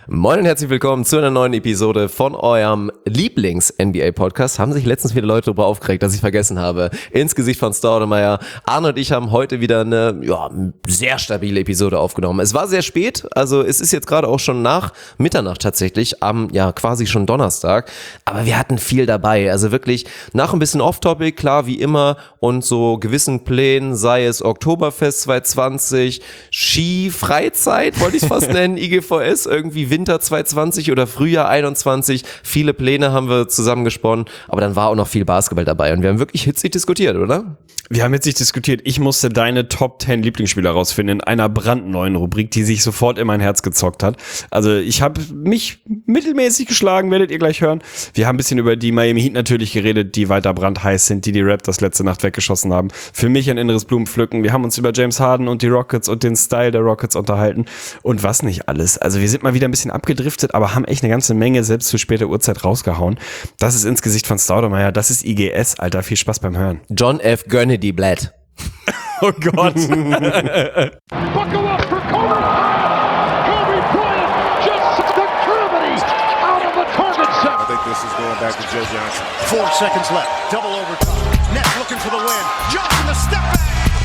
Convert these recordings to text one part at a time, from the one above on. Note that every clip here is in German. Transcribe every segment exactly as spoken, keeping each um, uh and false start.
Moin und herzlich willkommen zu einer neuen Episode von eurem Lieblings-N B A-Podcast. Haben sich letztens viele Leute darüber aufgeregt, dass ich vergessen habe. Ins Gesicht von Staudemeyer. Arne und ich haben heute wieder eine ja, sehr stabile Episode aufgenommen. Es war sehr spät, also es ist jetzt gerade auch schon nach Mitternacht tatsächlich, am ja quasi schon Donnerstag. Aber wir hatten viel dabei, also wirklich nach ein bisschen Off-Topic, klar wie immer, und so gewissen Plänen, sei es Oktoberfest zwanzig zwanzig, Ski-Freizeit, wollte ich es fast nennen, I G V S, irgendwie Winter zwanzig zwanzig oder Frühjahr einundzwanzig. Viele Pläne haben wir zusammengesponnen, aber dann war auch noch viel Basketball dabei und wir haben wirklich hitzig diskutiert, oder? Wir haben hitzig diskutiert. Ich musste deine Top zehn Lieblingsspieler rausfinden in einer brandneuen Rubrik, die sich sofort in mein Herz gezockt hat. Also ich habe mich mittelmäßig geschlagen, werdet ihr gleich hören. Wir haben ein bisschen über die Miami Heat natürlich geredet, die weiter brandheiß sind, die die Raptors letzte Nacht weggeschossen haben. Für mich ein inneres Blumenpflücken. Wir haben uns über James Harden und die Rockets und den Style der Rockets unterhalten und was nicht alles. Also wir sind mal wieder ein bisschen abgedriftet, aber haben echt eine ganze Menge selbst zu später Uhrzeit rausgehauen. Das ist ins Gesicht von Staudemeyer. Das ist I G S, Alter. Viel Spaß beim Hören. John F. Kennedy Blatt. Oh Gott. Buckle up for Kobe. Kobe Bryant just the gravity out of the target set. I think this is going back to Joe Johnson. Four seconds left. Double overtime. Nets looking for the win. Johnson the step back.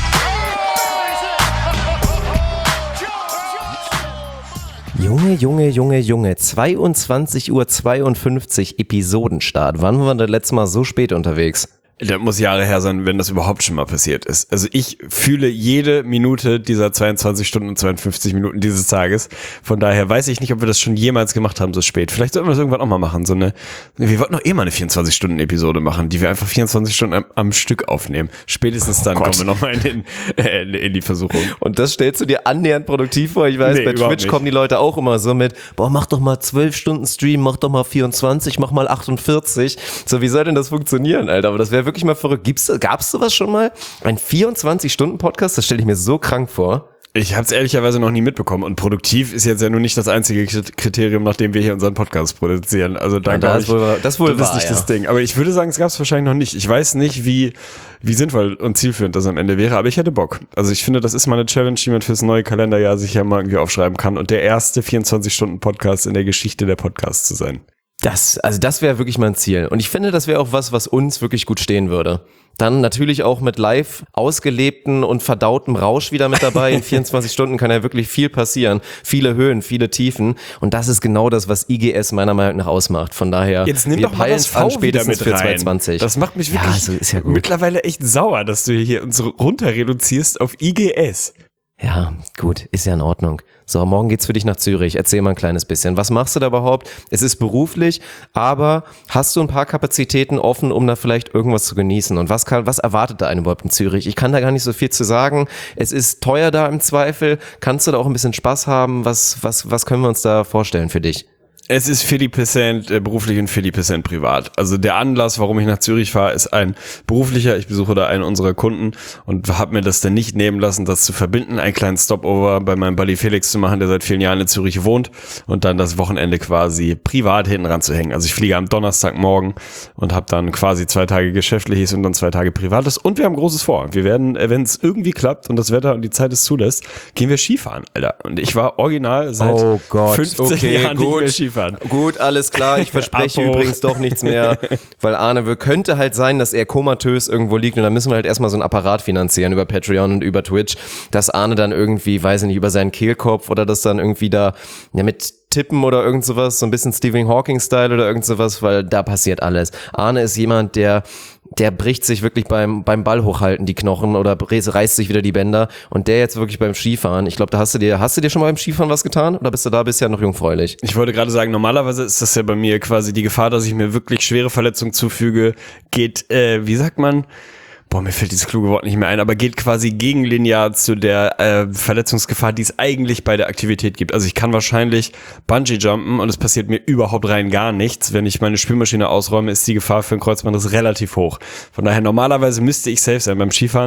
Junge, Junge, Junge, Junge, zweiundzwanzig Uhr zweiundfünfzig Episodenstart. Wann waren wir das letzte Mal so spät unterwegs? Das muss Jahre her sein, wenn das überhaupt schon mal passiert ist. Also ich fühle jede Minute dieser zweiundzwanzig Stunden und zweiundfünfzig Minuten dieses Tages. Von daher weiß ich nicht, ob wir das schon jemals gemacht haben, so spät. Vielleicht sollten wir das irgendwann auch mal machen. So eine, wir wollten doch eh mal eine vierundzwanzig-Stunden-Episode machen, die wir einfach vierundzwanzig Stunden am, am Stück aufnehmen. Spätestens dann oh kommen wir nochmal in, den, äh, in die Versuchung. Und das stellst du dir annähernd produktiv vor? Ich weiß, nee, bei Twitch nicht. Kommen die Leute auch immer so mit, boah, mach doch mal zwölf Stunden Stream, mach doch mal vierundzwanzig, mach mal achtundvierzig. So, wie soll denn das funktionieren, Alter? Aber das wäre wirklich mal verrückt. Gibt's, gab's sowas schon mal? Ein vierundzwanzig-Stunden-Podcast? Das stelle ich mir so krank vor. Ich habe es ehrlicherweise noch nie mitbekommen. Und produktiv ist jetzt ja nur nicht das einzige Kriterium, nach dem wir hier unseren Podcast produzieren. Also da glaube ich, wohl, das, wohl das war, ist nicht ja. das Ding. Aber ich würde sagen, es gab es wahrscheinlich noch nicht. Ich weiß nicht, wie wie sinnvoll und zielführend das am Ende wäre, aber ich hätte Bock. Also ich finde, das ist mal eine Challenge, die man fürs neue Kalenderjahr sich ja mal irgendwie aufschreiben kann. Und der erste vierundzwanzig-Stunden-Podcast in der Geschichte der Podcasts zu sein. Das, also das wäre wirklich mein Ziel. Und ich finde, das wäre auch was, was uns wirklich gut stehen würde. Dann natürlich auch mit live ausgelebten und verdautem Rausch wieder mit dabei. In vierundzwanzig Stunden kann ja wirklich viel passieren. Viele Höhen, viele Tiefen. Und das ist genau das, was I G S meiner Meinung nach ausmacht. Von daher, jetzt nimm wir doch mal das peilen an V wieder mit spätestens für rein. zwanzig zwanzig. Das macht mich wirklich ja, also ist ja gut. mittlerweile echt sauer, dass du hier uns runter reduzierst auf I G S. Ja, gut, ist ja in Ordnung. So, morgen geht's für dich nach Zürich. Erzähl mal ein kleines bisschen. Was machst du da überhaupt? Es ist beruflich, aber hast du ein paar Kapazitäten offen, um da vielleicht irgendwas zu genießen? Und was kann, was erwartet da einen überhaupt in Zürich? Ich kann da gar nicht so viel zu sagen. Es ist teuer da im Zweifel. Kannst du da auch ein bisschen Spaß haben? Was, was, was können wir uns da vorstellen für dich? Es ist vierzig Prozent äh, beruflich und vierzig Prozent privat. Also der Anlass, warum ich nach Zürich fahre, ist ein beruflicher. Ich besuche da einen unserer Kunden und habe mir das dann nicht nehmen lassen, das zu verbinden, einen kleinen Stopover bei meinem Buddy Felix zu machen, der seit vielen Jahren in Zürich wohnt und dann das Wochenende quasi privat hinten ranzuhängen. Also ich fliege am Donnerstagmorgen und habe dann quasi zwei Tage Geschäftliches und dann zwei Tage Privates und wir haben Großes vor. Wir werden, wenn es irgendwie klappt und das Wetter und die Zeit es zulässt, gehen wir Skifahren, Alter. Und ich war original seit oh Gott. fünfzehn okay, Jahren gut. nicht mehr Skifahren. Gut, alles klar. Ich verspreche übrigens doch nichts mehr, weil Arne, könnte halt sein, dass er komatös irgendwo liegt und dann müssen wir halt erstmal so einen Apparat finanzieren über Patreon und über Twitch, dass Arne dann irgendwie, weiß ich nicht, über seinen Kehlkopf oder das dann irgendwie da ja mit tippen oder irgend sowas, so ein bisschen Stephen Hawking-Style oder irgend sowas, weil da passiert alles. Arne ist jemand, der der bricht sich wirklich beim beim Ball hochhalten die Knochen oder reißt sich wieder die Bänder und der jetzt wirklich beim Skifahren. Ich glaube, da hast du dir, hast du dir schon mal beim Skifahren was getan oder bist du da bisher noch jungfräulich? Ich wollte gerade sagen, normalerweise ist das ja bei mir quasi die Gefahr, dass ich mir wirklich schwere Verletzungen zufüge, geht, äh, wie sagt man, boah, mir fällt dieses kluge Wort nicht mehr ein, aber geht quasi gegenlinear zu der äh, Verletzungsgefahr, die es eigentlich bei der Aktivität gibt. Also ich kann wahrscheinlich Bungee-Jumpen und es passiert mir überhaupt rein gar nichts. Wenn ich meine Spülmaschine ausräume, ist die Gefahr für einen Kreuzbandriss relativ hoch. Von daher, normalerweise müsste ich safe sein beim Skifahren.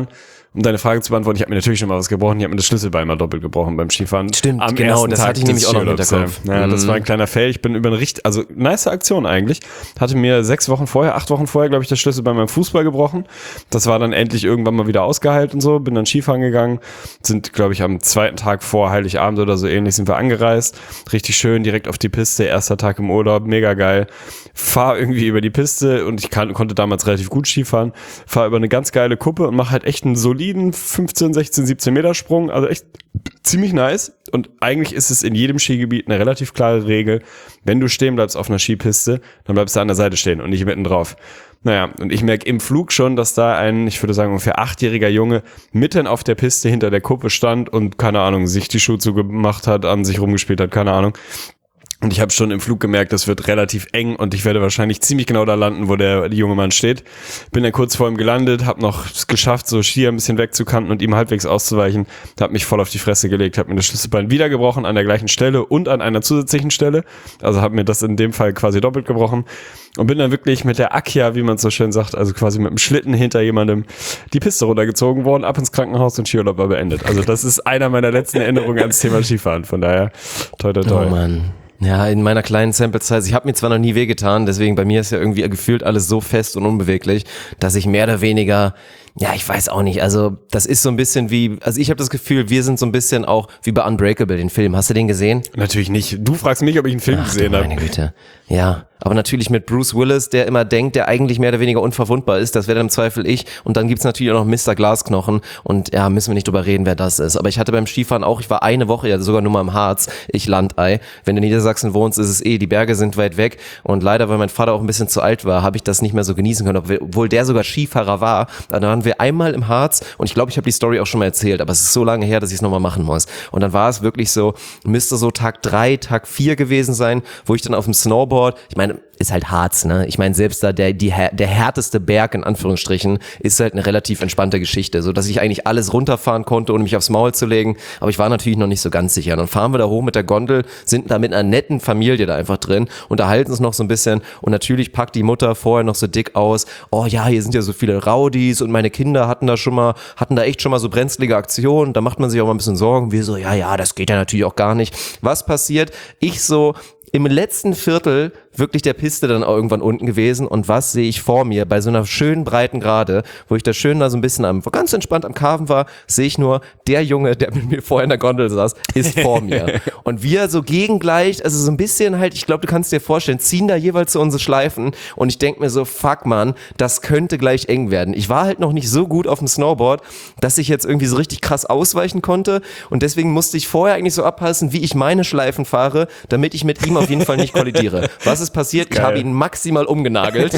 um deine Frage zu beantworten, ich habe mir natürlich schon mal was gebrochen. Ich habe mir das Schlüsselbein mal doppelt gebrochen beim Skifahren. Stimmt, Am genau, ersten das Tag hatte ich nämlich des auch noch im Skiurlaubs, Hinterkopf. Ja, Mhm. das war ein kleiner Fail. Ich bin über eine richtig, also nice Aktion eigentlich. Hatte mir sechs Wochen vorher, acht Wochen vorher, glaube ich, das Schlüsselbein beim Fußball gebrochen. Das war dann endlich irgendwann mal wieder ausgeheilt und so. Bin dann Skifahren gegangen. Sind, glaube ich, am zweiten Tag vor Heiligabend oder so ähnlich sind wir angereist. Richtig schön, direkt auf die Piste. Erster Tag im Urlaub, mega geil. Fahr irgendwie über die Piste und ich kann, konnte damals relativ gut Skifahren. Fahr über eine ganz geile Kuppe und mache halt echt einen soliden fünfzehn, sechzehn, siebzehn Meter Sprung. Also echt ziemlich nice. Und eigentlich ist es in jedem Skigebiet eine relativ klare Regel. Wenn du stehen bleibst auf einer Skipiste, dann bleibst du an der Seite stehen und nicht mitten drauf. Naja, und ich merke im Flug schon, dass da ein, ich würde sagen, ungefähr achtjähriger Junge mitten auf der Piste hinter der Kuppe stand und, keine Ahnung, sich die Schuhe zugemacht hat, an sich rumgespielt hat, keine Ahnung. Und ich habe schon im Flug gemerkt, das wird relativ eng und ich werde wahrscheinlich ziemlich genau da landen, wo der junge Mann steht. Bin dann kurz vor ihm gelandet, habe noch es geschafft, so Skier ein bisschen wegzukanten und ihm halbwegs auszuweichen. Habe mich voll auf die Fresse gelegt, habe mir das Schlüsselbein wieder gebrochen an der gleichen Stelle und an einer zusätzlichen Stelle. Also habe mir das in dem Fall quasi doppelt gebrochen und bin dann wirklich mit der Akia, wie man so schön sagt, also quasi mit dem Schlitten hinter jemandem die Piste runtergezogen worden, ab ins Krankenhaus und Skiurlaub war beendet. Also das ist einer meiner letzten Erinnerungen ans Thema Skifahren. Von daher, toi, toi, toi. Oh Mann. Ja, in meiner kleinen Sample-Size, ich habe mir zwar noch nie wehgetan, deswegen bei mir ist ja irgendwie gefühlt alles so fest und unbeweglich, dass ich mehr oder weniger, ja, ich weiß auch nicht, also das ist so ein bisschen wie, also ich habe das Gefühl, wir sind so ein bisschen auch wie bei Unbreakable, den Film. Hast du den gesehen? Natürlich nicht. Du fragst mich, ob ich einen Film Ach, gesehen du habe. meine Güte. Ja, aber natürlich mit Bruce Willis, der immer denkt, der eigentlich mehr oder weniger unverwundbar ist. Das wäre dann im Zweifel ich. Und dann gibt's natürlich auch noch Mister Glasknochen. Und ja, müssen wir nicht drüber reden, wer das ist. Aber ich hatte beim Skifahren auch, ich war eine Woche, ja sogar nur mal im Harz, ich Landei. Wenn du in Niedersachsen wohnst, ist es eh, die Berge sind weit weg. Und leider, weil mein Vater auch ein bisschen zu alt war, habe ich das nicht mehr so genießen können. Obwohl der sogar Skifahrer war. Dann waren wir einmal im Harz und ich glaube, ich habe die Story auch schon mal erzählt, aber es ist so lange her, dass ich es nochmal machen muss. Und dann war es wirklich so, müsste so Tag drei, Tag vier gewesen sein, wo ich dann auf dem Snowboard, ich meine, ist halt Harz, ne? Ich meine, selbst da der, die, der härteste Berg, in Anführungsstrichen, ist halt eine relativ entspannte Geschichte, so dass ich eigentlich alles runterfahren konnte, ohne mich aufs Maul zu legen, aber ich war natürlich noch nicht so ganz sicher. Und dann fahren wir da hoch mit der Gondel, sind da mit einer netten Familie da einfach drin, unterhalten uns noch so ein bisschen und natürlich packt die Mutter vorher noch so dick aus, oh ja, hier sind ja so viele Rowdies und meine Kinder hatten da schon mal, hatten da echt schon mal so brenzlige Aktionen, da macht man sich auch mal ein bisschen Sorgen, wir so, ja, ja, das geht ja natürlich auch gar nicht. Was passiert? Ich so, im letzten Viertel wirklich der Piste dann auch irgendwann unten gewesen und was sehe ich vor mir bei so einer schönen breiten Gerade, wo ich da schön da so ein bisschen am, ganz entspannt am Carven war, sehe ich nur, der Junge, der mit mir vorher in der Gondel saß, ist vor mir. Und wir so gegengleich, also so ein bisschen halt, ich glaube, du kannst dir vorstellen, ziehen da jeweils so unsere Schleifen und ich denke mir so, fuck man, das könnte gleich eng werden. Ich war halt noch nicht so gut auf dem Snowboard, dass ich jetzt irgendwie so richtig krass ausweichen konnte und deswegen musste ich vorher eigentlich so abpassen, wie ich meine Schleifen fahre, damit ich mit ihm auf jeden Fall nicht kollidiere. Was ist passiert? Ich habe ihn maximal umgenagelt.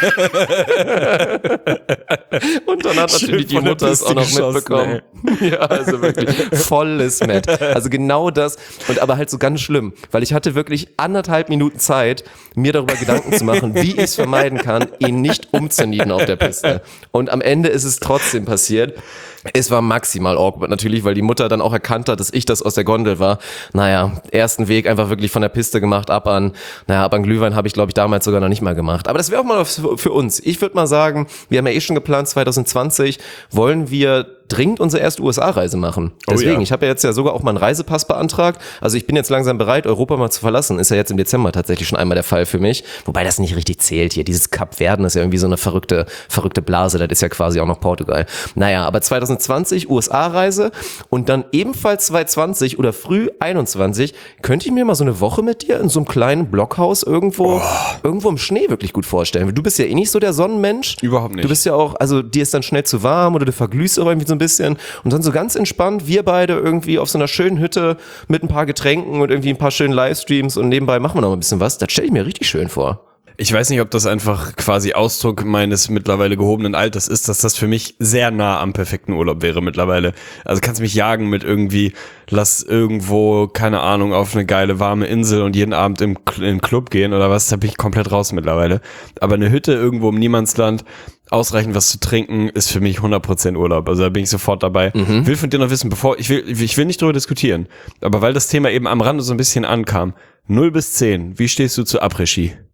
Und dann hat natürlich die Mutter es auch noch mitbekommen. Ja, also wirklich volles Met. Also genau das. Und aber halt so ganz schlimm, weil ich hatte wirklich anderthalb Minuten Zeit, mir darüber Gedanken zu machen, wie ich es vermeiden kann, ihn nicht umzunieten auf der Piste. Und am Ende ist es trotzdem passiert. Es war maximal awkward natürlich, weil die Mutter dann auch erkannt hat, dass ich das aus der Gondel war. Naja, ersten Weg einfach wirklich von der Piste gemacht, ab an, naja, ab an Glühwein habe ich, glaube ich, damals sogar noch nicht mal gemacht. Aber das wäre auch mal für uns. Ich würde mal sagen, wir haben ja eh schon geplant, zwanzig zwanzig wollen wir dringend unsere erste U S A-Reise machen. Deswegen, oh ja. Ich habe ja jetzt ja sogar auch mal einen Reisepass beantragt. Also ich bin jetzt langsam bereit, Europa mal zu verlassen. Ist ja jetzt im Dezember tatsächlich schon einmal der Fall für mich. Wobei das nicht richtig zählt hier. Dieses Kap Verden ist ja irgendwie so eine verrückte, verrückte Blase. Das ist ja quasi auch noch Portugal. Naja, aber zwanzig zwanzig U S A-Reise und dann ebenfalls zwanzig zwanzig oder früh einundzwanzig könnte ich mir mal so eine Woche mit dir in so einem kleinen Blockhaus irgendwo, oh. irgendwo im Schnee wirklich gut vorstellen. Du bist ja eh nicht so der Sonnenmensch. Überhaupt nicht. Du bist ja auch, also dir ist dann schnell zu warm oder du verglühst auch irgendwie so ein bisschen und dann so ganz entspannt, wir beide irgendwie auf so einer schönen Hütte mit ein paar Getränken und irgendwie ein paar schönen Livestreams und nebenbei machen wir noch ein bisschen was. Das stelle ich mir richtig schön vor. Ich weiß nicht, ob das einfach quasi Ausdruck meines mittlerweile gehobenen Alters ist, dass das für mich sehr nah am perfekten Urlaub wäre mittlerweile. Also kannst mich jagen mit irgendwie, lass irgendwo, keine Ahnung, auf eine geile warme Insel und jeden Abend im, im Club gehen oder was, da bin ich komplett raus mittlerweile. Aber eine Hütte irgendwo im Niemandsland, ausreichend was zu trinken, ist für mich hundert Prozent Urlaub. Also da bin ich sofort dabei. Mhm. Will von dir noch wissen, bevor, ich will, ich will nicht drüber diskutieren, aber weil das Thema eben am Rande so ein bisschen ankam, null bis zehn, wie stehst du zu Après-Ski?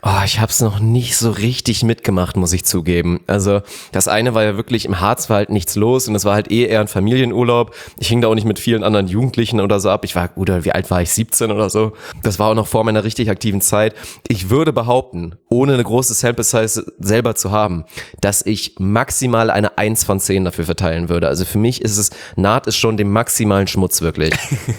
Oh, ich habe es noch nicht so richtig mitgemacht, muss ich zugeben. Also das eine war ja wirklich, im Harz war halt nichts los und es war halt eh eher ein Familienurlaub. Ich hing da auch nicht mit vielen anderen Jugendlichen oder so ab. Ich war, oder wie alt war ich, siebzehn oder so. Das war auch noch vor meiner richtig aktiven Zeit. Ich würde behaupten, ohne eine große Sample Size selber zu haben, dass ich maximal eine eins von zehn dafür verteilen würde. Also für mich ist es, naht es schon dem maximalen Schmutz wirklich.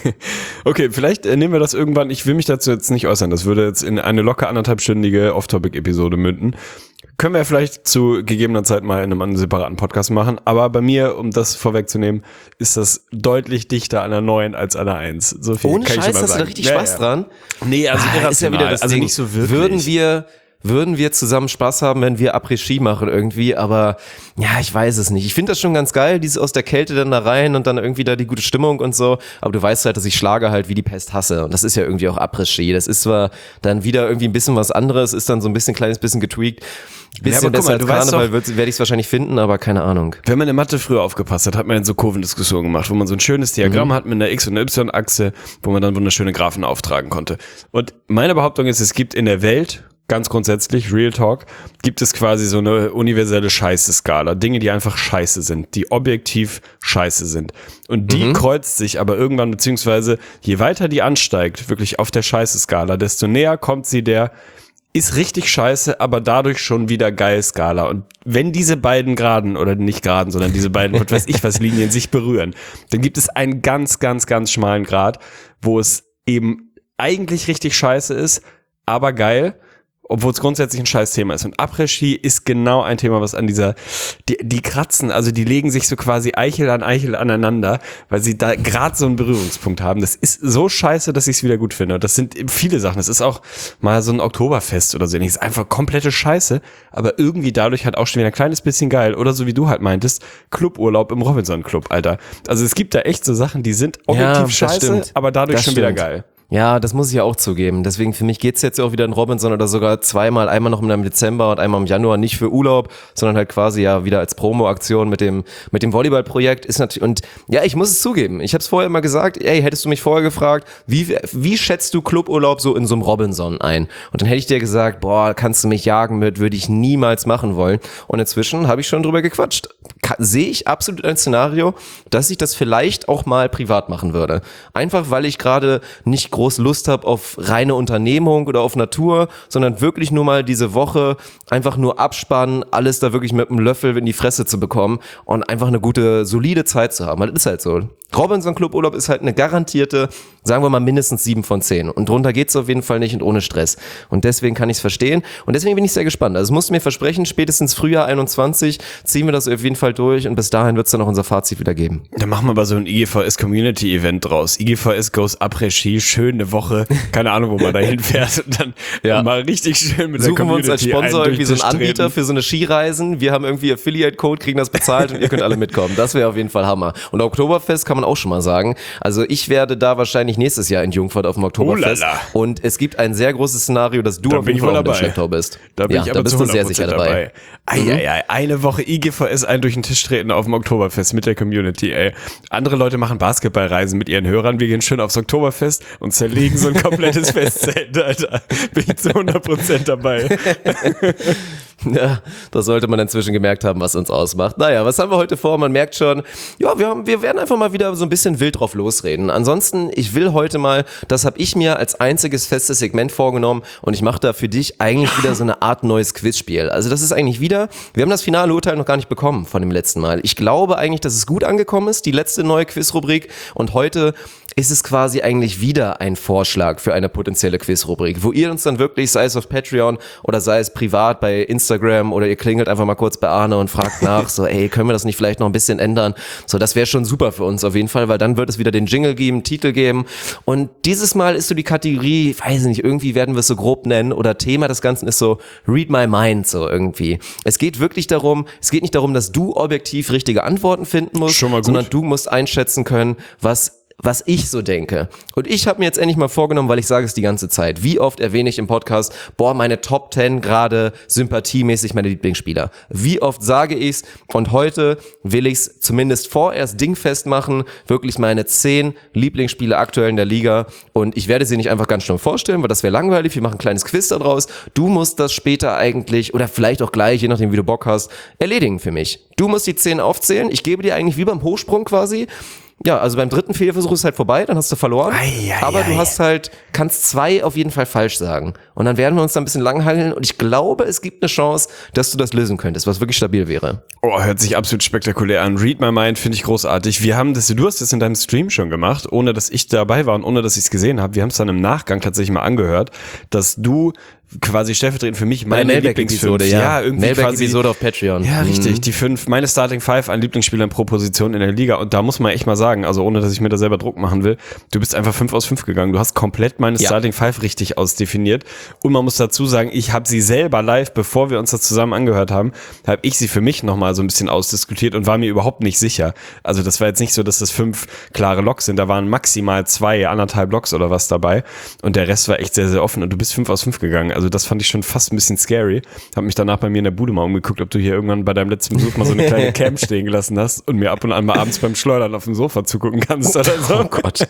Okay, vielleicht äh, nehmen wir das irgendwann, ich will mich dazu jetzt nicht äußern, das würde jetzt in eine locker anderthalbstündige Off-Topic-Episode münden. Können wir vielleicht zu gegebener Zeit mal in einem separaten Podcast machen, aber bei mir, um das vorwegzunehmen, ist das deutlich dichter an der neun als an der eins. So viel Ohne kann ich Scheiß, schon mal hast du sagen. da richtig Ja, Spaß ja. dran? Nee, also Ah, ist ja wieder das also Ding. nicht so wirklich. Würden wir, würden wir zusammen Spaß haben, wenn wir Après-Ski machen irgendwie, aber ja, ich weiß es nicht. Ich finde das schon ganz geil, dieses aus der Kälte dann da rein und dann irgendwie da die gute Stimmung und so, aber du weißt halt, dass ich Schlager halt wie die Pest hasse und das ist ja irgendwie auch Après-Ski. Das ist zwar dann wieder irgendwie ein bisschen was anderes, ist dann so ein bisschen, kleines bisschen getweakt. Bisschen Ja, aber guck besser mal, als du weißt Karneval doch- werde ich es wahrscheinlich finden, aber keine Ahnung. Wenn man in Mathe früher aufgepasst hat, hat man so Kurvendiskussionen gemacht, wo man so ein schönes Diagramm Mhm. hat mit einer X- und einer Y-Achse, wo man dann wunderschöne Graphen auftragen konnte. Und meine Behauptung ist, es gibt in der Welt, ganz grundsätzlich, Real Talk, gibt es quasi so eine universelle Scheiße-Skala. Dinge, die einfach scheiße sind, die objektiv scheiße sind. Und die Mhm. kreuzt sich aber irgendwann, beziehungsweise je weiter die ansteigt, wirklich auf der Scheiße-Skala, desto näher kommt sie der ist richtig scheiße, aber dadurch schon wieder geil Skala. Und wenn diese beiden Graden, oder nicht Graden, sondern diese beiden, was weiß ich was, Linien sich berühren, dann gibt es einen ganz, ganz, ganz schmalen Grad, wo es eben eigentlich richtig scheiße ist, aber geil, obwohl es grundsätzlich ein scheiß Thema ist. Und Après-Ski ist genau ein Thema, was an dieser, die, die kratzen, also die legen sich so quasi Eichel an Eichel aneinander, weil sie da gerade so einen Berührungspunkt haben. Das ist so scheiße, dass ich es wieder gut finde. Und das sind viele Sachen. Das ist auch mal so ein Oktoberfest oder so. Das ist einfach komplette Scheiße, aber irgendwie dadurch halt auch schon wieder ein kleines bisschen geil. Oder so wie du halt meintest, Cluburlaub im Robinson Club, Alter. Also es gibt da echt so Sachen, die sind objektiv das scheiße, stimmt. aber dadurch Das schon wieder stimmt. geil. Ja, das muss ich ja auch zugeben. Deswegen für mich geht's jetzt ja auch wieder in Robinson oder sogar zweimal, einmal noch im Dezember und einmal im Januar, nicht für Urlaub, sondern halt quasi ja wieder als Promo-Aktion mit dem mit dem Volleyball-Projekt ist natürlich. Und ja, ich muss es zugeben. Ich habe es vorher immer gesagt. Ey, hättest du mich vorher gefragt, wie wie schätzt du Cluburlaub so in so einem Robinson ein? Und dann hätte ich dir gesagt, boah, kannst du mich jagen mit, würde ich niemals machen wollen. Und inzwischen habe ich schon drüber gequatscht. Ka- Sehe ich absolut ein Szenario, dass ich das vielleicht auch mal privat machen würde. Einfach weil ich gerade nicht groß Lust habe auf reine Unternehmung oder auf Natur, sondern wirklich nur mal diese Woche einfach nur abspannen, alles da wirklich mit einem Löffel in die Fresse zu bekommen und einfach eine gute, solide Zeit zu haben. Das ist halt so. Robinson Club Urlaub ist halt eine garantierte, sagen wir mal mindestens sieben von zehn. Und drunter geht's auf jeden Fall nicht und ohne Stress. Und deswegen kann ich es verstehen. Und deswegen bin ich sehr gespannt. Also es musst du mir versprechen, spätestens Frühjahr einundzwanzig ziehen wir das auf jeden Fall durch und bis dahin wird's dann auch unser Fazit wieder geben. Dann machen wir aber so ein I G V S Community Event draus. I G V S goes Après-Ski, schöne Woche, keine Ahnung, wo man da hinfährt und dann Ja. mal richtig schön mit der Suchen wir Community uns als Sponsor einen irgendwie so einen durch den Tisch Anbieter treten. für so eine Skireisen. Wir haben irgendwie Affiliate-Code, kriegen das bezahlt und ihr könnt alle mitkommen. Das wäre auf jeden Fall Hammer. Und Oktoberfest kann man auch schon mal sagen. Also ich werde da wahrscheinlich nächstes Jahr in Jungfurt auf dem Oktoberfest. Oh lala. Und es gibt ein sehr großes Szenario, dass du Da auf bin jeden ich Fall wohl auch mit dem dabei. Schlepptau bist. Da bin ja, ich da aber bist zu du sehr hundert Prozent sicher dabei. Eieiei, eine Woche I G V S ein durch den Tisch treten auf dem Oktoberfest mit der Community, ey. Andere Leute machen Basketballreisen mit ihren Hörern, wir gehen schön aufs Oktoberfest und zerlegen so ein komplettes Festzelt, Alter. Bin ich zu hundert Prozent dabei. Ja, das sollte man inzwischen gemerkt haben, was uns ausmacht. Naja, was haben wir heute vor? Man merkt schon, ja, wir, haben, wir werden einfach mal wieder so ein bisschen wild drauf losreden. Ansonsten, ich will heute mal, das habe ich mir als einziges festes Segment vorgenommen und ich mache da für dich eigentlich wieder so eine Art neues Quizspiel. Also das ist eigentlich wieder, wir haben das finale Urteil noch gar nicht bekommen von dem letzten Mal. Ich glaube eigentlich, dass es gut angekommen ist, die letzte neue Quizrubrik, und heute ist es quasi eigentlich wieder ein Vorschlag für eine potenzielle Quizrubrik, wo ihr uns dann wirklich, sei es auf Patreon oder sei es privat bei Instagram oder ihr klingelt einfach mal kurz bei Arne und fragt nach, so ey, können wir das nicht vielleicht noch ein bisschen ändern? So, das wäre schon super für uns auf jeden Fall, weil dann wird es wieder den Jingle geben, Titel geben, und dieses Mal ist so die Kategorie, weiß ich nicht, irgendwie werden wir es so grob nennen, oder Thema des Ganzen ist so Read My Mind, so irgendwie. Es geht wirklich darum, es geht nicht darum, dass du objektiv richtige Antworten finden musst, Schon mal gut. sondern du musst einschätzen können, was was ich so denke. Und ich habe mir jetzt endlich mal vorgenommen, weil ich sage es die ganze Zeit, wie oft erwähne ich im Podcast, boah, meine Top zehn gerade sympathiemäßig meine Lieblingsspieler. Wie oft sage ich's? Und heute will ich's zumindest vorerst dingfest machen, wirklich meine zehn Lieblingsspieler aktuell in der Liga. Und ich werde sie nicht einfach ganz schnell vorstellen, weil das wäre langweilig. Wir machen ein kleines Quiz daraus. Du musst das später eigentlich, oder vielleicht auch gleich, je nachdem wie du Bock hast, erledigen für mich. Du musst die zehn aufzählen. Ich gebe dir eigentlich wie beim Hochsprung quasi. Ja, also beim dritten Fehlversuch ist halt vorbei, dann hast du verloren. Ei, ei, aber ei. Du hast halt, kannst zwei auf jeden Fall falsch sagen. Und dann werden wir uns da ein bisschen langhangeln und ich glaube, es gibt eine Chance, dass du das lösen könntest, was wirklich stabil wäre. Oh, hört sich absolut spektakulär an. Read My Mind finde ich großartig. Wir haben das, du hast das in deinem Stream schon gemacht, ohne dass ich dabei war und ohne dass ich es gesehen habe. Wir haben es dann im Nachgang tatsächlich mal angehört, dass du quasi stellvertretend für mich meine Mailback-Episode, ja. ja irgendwie Mailback-Episode auf Patreon. Ja, richtig. Mhm. Die fünf, meine Starting Five an Lieblingsspielern pro Position in der Liga. Und da muss man echt mal sagen, also ohne, dass ich mir da selber Druck machen will, du bist einfach fünf aus fünf gegangen. Du hast komplett meine ja. Starting Five richtig ausdefiniert. Und man muss dazu sagen, ich habe sie selber live, bevor wir uns das zusammen angehört haben, habe ich sie für mich nochmal so ein bisschen ausdiskutiert und war mir überhaupt nicht sicher. Also das war jetzt nicht so, dass das fünf klare Loks sind. Da waren maximal zwei, anderthalb Loks oder was dabei. Und der Rest war echt sehr, sehr offen. Und du bist fünf aus fünf gegangen. Also das fand ich schon fast ein bisschen scary. Hab mich danach bei mir in der Bude mal umgeguckt, ob du hier irgendwann bei deinem letzten Besuch mal so eine kleine Cam stehen gelassen hast und mir ab und an mal abends beim Schleudern auf dem Sofa zugucken kannst oder so. Oh Gott.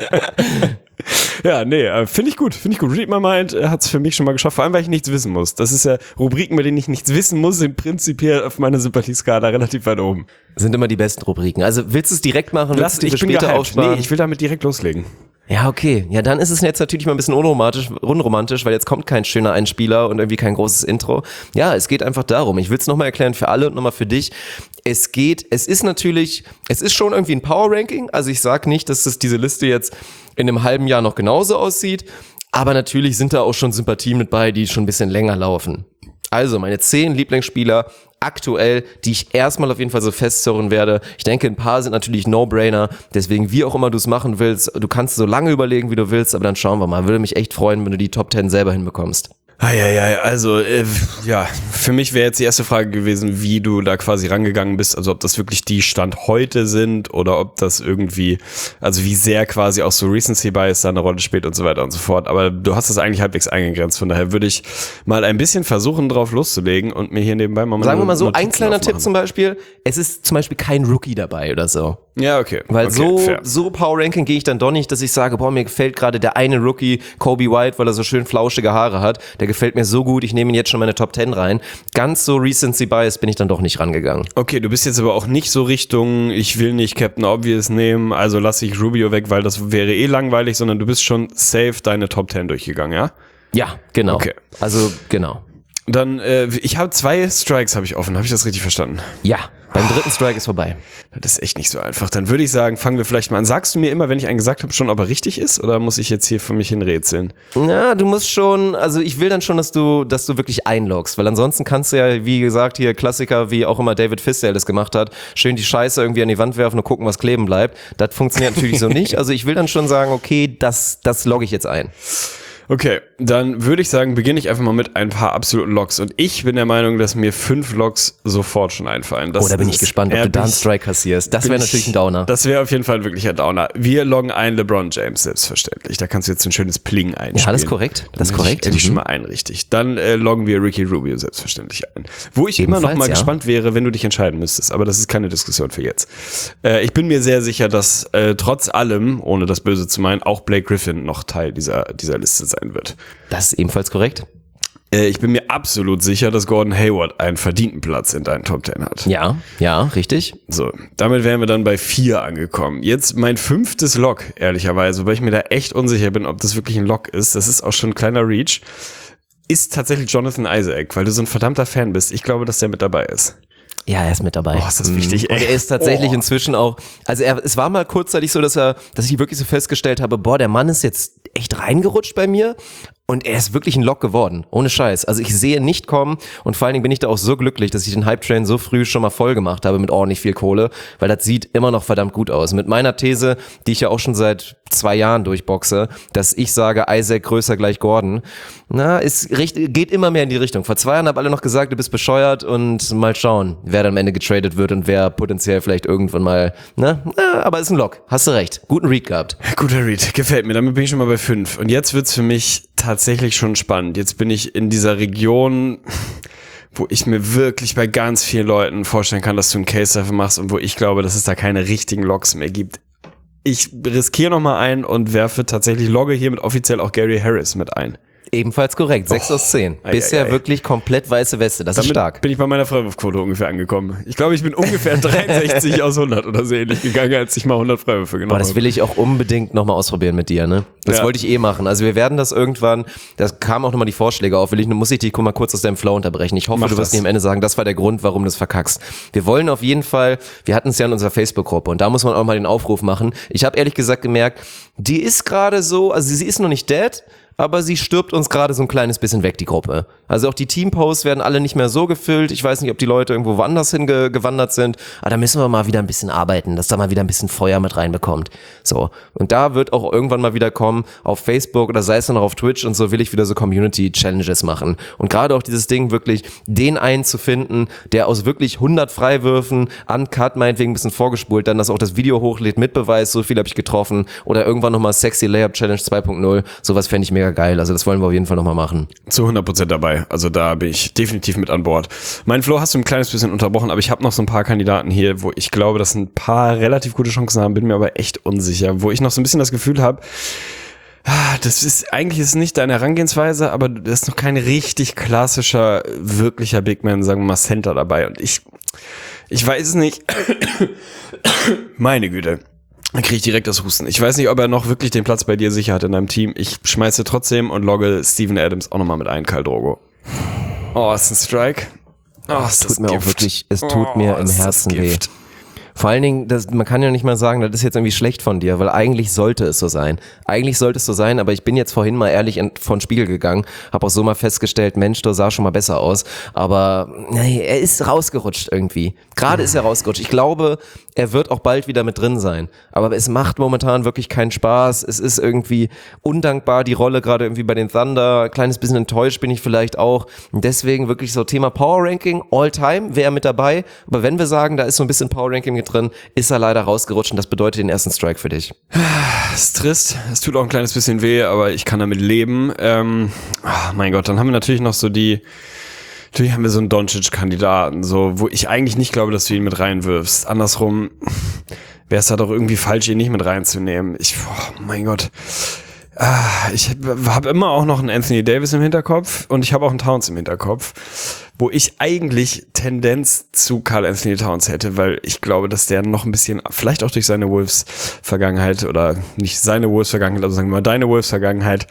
Ja, nee, finde ich gut, finde ich gut. Read My Mind hat es für mich schon mal geschafft, vor allem, weil ich nichts wissen muss. Das ist ja, Rubriken, bei denen ich nichts wissen muss, sind prinzipiell auf meiner Sympathieskala relativ weit oben. Sind immer die besten Rubriken. Also willst du es direkt machen? Lass, ich bin später aufsparen? Nee, ich will damit direkt loslegen. Ja, okay. Ja, dann ist es jetzt natürlich mal ein bisschen unromantisch, unromantisch, weil jetzt kommt kein schöner Einspieler und irgendwie kein großes Intro. Ja, es geht einfach darum. Ich will es nochmal erklären für alle und nochmal für dich. Es geht, es ist natürlich, es ist schon irgendwie ein Power-Ranking. Also ich sag nicht, dass es diese Liste jetzt in einem halben Jahr noch genauso aussieht. Aber natürlich sind da auch schon Sympathien mit bei, die schon ein bisschen länger laufen. Also meine zehn Lieblingsspieler aktuell, die ich erstmal auf jeden Fall so festzurren werde. Ich denke, ein paar sind natürlich No-Brainer, deswegen wie auch immer du es machen willst, du kannst so lange überlegen, wie du willst, aber dann schauen wir mal. Würde mich echt freuen, wenn du die Top zehn selber hinbekommst. Ah, ja, ja, also äh, ja, für mich wäre jetzt die erste Frage gewesen, wie du da quasi rangegangen bist, also ob das wirklich die Stand heute sind oder ob das irgendwie, also wie sehr quasi auch so Recency Bias da eine Rolle spielt und so weiter und so fort, aber du hast das eigentlich halbwegs eingegrenzt, von daher würde ich mal ein bisschen versuchen, drauf loszulegen und mir hier nebenbei mal Sagen wir mal so, Notizen ein kleiner aufmachen. Tipp zum Beispiel, es ist zum Beispiel kein Rookie dabei oder so. Ja, okay. Weil okay, so fair. so Power Ranking gehe ich dann doch nicht, dass ich sage, boah, mir gefällt gerade der eine Rookie, Kobe White, weil er so schön flauschige Haare hat, der gefällt mir so gut, ich nehme ihn jetzt schon meine Top zehn rein. Ganz so Recency Bias bin ich dann doch nicht rangegangen. Okay, du bist jetzt aber auch nicht so Richtung, ich will nicht Captain Obvious nehmen, also lasse ich Rubio weg, weil das wäre eh langweilig, sondern du bist schon safe deine Top zehn durchgegangen, ja? Ja, genau. Okay. Also, genau. Dann, äh, ich habe zwei Strikes habe ich offen, habe ich das richtig verstanden? Ja. Beim dritten Strike ist vorbei. Das ist echt nicht so einfach. Dann würde ich sagen, fangen wir vielleicht mal an. Sagst du mir immer, wenn ich einen gesagt habe, schon, ob er richtig ist? Oder muss ich jetzt hier für mich hin rätseln? Ja, du musst schon, also ich will dann schon, dass du, dass du wirklich einloggst. Weil ansonsten kannst du ja, wie gesagt, hier Klassiker, wie auch immer David Fizdale das gemacht hat, schön die Scheiße irgendwie an die Wand werfen und gucken, was kleben bleibt. Das funktioniert natürlich so nicht. Also ich will dann schon sagen, okay, das, das logge ich jetzt ein. Okay, dann würde ich sagen, beginne ich einfach mal mit ein paar absoluten Loks. Und ich bin der Meinung, dass mir fünf Loks sofort schon einfallen. Das oh, da bin ich gespannt, ob du da einen Strike kassierst. Das wäre natürlich ein Downer. Das wäre auf jeden Fall wirklich ein Downer. Wir loggen ein LeBron James, selbstverständlich. Da kannst du jetzt ein schönes Pling einspielen. Ja, das ist korrekt. Das ist korrekt. Hätte ich schon mal ein, richtig. Dann äh, loggen wir Ricky Rubio selbstverständlich ein. Wo ich Ebenfalls, immer noch mal ja. gespannt wäre, wenn du dich entscheiden müsstest. Aber das ist keine Diskussion für jetzt. Äh, ich bin mir sehr sicher, dass äh, trotz allem, ohne das Böse zu meinen, auch Blake Griffin noch Teil dieser, dieser Liste sein wird. Das ist ebenfalls korrekt. Äh, ich bin mir absolut sicher, dass Gordon Hayward einen verdienten Platz in deinen Top zehn hat. Ja, ja, richtig. So, damit wären wir dann bei vier angekommen. Jetzt mein fünftes Lock, ehrlicherweise, weil ich mir da echt unsicher bin, ob das wirklich ein Lock ist. Das ist auch schon ein kleiner Reach. Ist tatsächlich Jonathan Isaac, weil du so ein verdammter Fan bist. Ich glaube, dass der mit dabei ist. Ja, er ist mit dabei. Oh, ist das wichtig, ey. Und er ist tatsächlich oh. inzwischen auch, also er, es war mal kurzzeitig so, dass er, dass ich wirklich so festgestellt habe, boah, der Mann ist jetzt echt reingerutscht bei mir. Und er ist wirklich ein Lock geworden, ohne Scheiß. Also ich sehe nicht kommen und vor allen Dingen bin ich da auch so glücklich, dass ich den Hype-Train so früh schon mal voll gemacht habe mit ordentlich viel Kohle, weil das sieht immer noch verdammt gut aus. Mit meiner These, die ich ja auch schon seit zwei Jahren durchboxe, dass ich sage, Isaac größer gleich Gordon, na, es geht immer mehr in die Richtung. Vor zwei Jahren haben alle noch gesagt, du bist bescheuert und mal schauen, wer dann am Ende getradet wird und wer potenziell vielleicht irgendwann mal, ne, na, aber ist ein Lock. Hast du recht. Guten Read gehabt. Guter Read, gefällt mir. Damit bin ich schon mal bei fünf. Und jetzt wird's für mich tatsächlich schon spannend. Jetzt bin ich in dieser Region, wo ich mir wirklich bei ganz vielen Leuten vorstellen kann, dass du einen Case dafür machst und wo ich glaube, dass es da keine richtigen Logs mehr gibt. Ich riskiere nochmal ein und werfe tatsächlich, logge hiermit offiziell auch Gary Harris mit ein. Ebenfalls korrekt, sechs aus zehn. ei, Bisher ei, ei. wirklich komplett weiße Weste, das Damit ist stark. bin ich bei meiner Freiwurfquote ungefähr angekommen. Ich glaube, ich bin ungefähr dreiundsechzig aus hundert oder so ähnlich gegangen, als ich mal hundert Freiwürfe genommen Boah, habe. das will ich auch unbedingt nochmal ausprobieren mit dir, ne? Das Ja. wollte ich eh machen. Also wir werden das irgendwann, das kamen auch nochmal die Vorschläge auf, will ich, muss ich dich mal kurz aus deinem Flow unterbrechen. Ich hoffe, Mach du wirst das. mir am Ende sagen, das war der Grund, warum du es verkackst. Wir wollen auf jeden Fall, wir hatten es ja in unserer Facebook-Gruppe und da muss man auch mal den Aufruf machen. Ich habe ehrlich gesagt gemerkt, die ist gerade so, also sie ist noch nicht dead, aber sie stirbt uns gerade so ein kleines bisschen weg, die Gruppe. Also auch die Teamposts werden alle nicht mehr so gefüllt. Ich weiß nicht, ob die Leute irgendwo woanders hingewandert sind. Aber da müssen wir mal wieder ein bisschen arbeiten, dass da mal wieder ein bisschen Feuer mit reinbekommt. So. Und da wird auch irgendwann mal wieder kommen, auf Facebook oder sei es dann auch auf Twitch und so, will ich wieder so Community-Challenges machen. Und gerade auch dieses Ding wirklich, den einen zu finden, der aus wirklich hundert Freiwürfen, uncut, meinetwegen ein bisschen vorgespult, dann das auch das Video hochlädt mit Beweis, so viel habe ich getroffen. Oder irgendwann nochmal Sexy Layup Challenge zwei Punkt null. Sowas fände ich mega geil. Also das wollen wir auf jeden Fall nochmal machen. Zu hundert Prozent dabei. Also da bin ich definitiv mit an Bord. Mein Flo hast du ein kleines bisschen unterbrochen, aber ich habe noch so ein paar Kandidaten hier, wo ich glaube, dass ein paar relativ gute Chancen haben, bin mir aber echt unsicher. Wo ich noch so ein bisschen das Gefühl habe, das ist, eigentlich ist es nicht deine Herangehensweise, aber das ist noch kein richtig klassischer, wirklicher Big Man, sagen wir mal Center dabei. Und ich, ich weiß es nicht. Meine Güte. Dann kriege ich direkt das Husten. Ich weiß nicht, ob er noch wirklich den Platz bei dir sicher hat in deinem Team. Ich schmeiße trotzdem und logge Steven Adams auch nochmal mit ein, Karl Drogo. Oh, ist ein Strike. Oh, ist Es das tut mir Gift. auch wirklich, es tut mir Oh, im ist das Herzen weh. Gift. Vor allen Dingen, das, man kann ja nicht mal sagen, das ist jetzt irgendwie schlecht von dir, weil eigentlich sollte es so sein. Eigentlich sollte es so sein, aber ich bin jetzt vorhin mal ehrlich in, vor den Spiegel gegangen, habe auch so mal festgestellt, Mensch, du sah schon mal besser aus, aber nee, er ist rausgerutscht irgendwie. Gerade ist er rausgerutscht. Ich glaube, er wird auch bald wieder mit drin sein, aber es macht momentan wirklich keinen Spaß. Es ist irgendwie undankbar, die Rolle gerade irgendwie bei den Thunder. Ein kleines bisschen enttäuscht bin ich vielleicht auch. Und deswegen wirklich so Thema Power Ranking, all time, wäre er mit dabei. Aber wenn wir sagen, da ist so ein bisschen Power Ranking mit drin, ist er leider rausgerutscht und das bedeutet den ersten Strike für dich. Es ist trist, es tut auch ein kleines bisschen weh, aber ich kann damit leben. Ähm, oh mein Gott, dann haben wir natürlich noch so die, natürlich haben wir so einen Doncic-Kandidaten, so, wo ich eigentlich nicht glaube, dass du ihn mit reinwirfst. Andersrum wäre es da doch irgendwie falsch, ihn nicht mit reinzunehmen. Ich, oh mein Gott. Ah, ich habe immer auch noch einen Anthony Davis im Hinterkopf und ich habe auch einen Towns im Hinterkopf, wo ich eigentlich Tendenz zu Karl Anthony Towns hätte, weil ich glaube, dass der noch ein bisschen, vielleicht auch durch seine Wolves-Vergangenheit oder nicht seine Wolves-Vergangenheit, also sagen wir mal deine Wolves-Vergangenheit,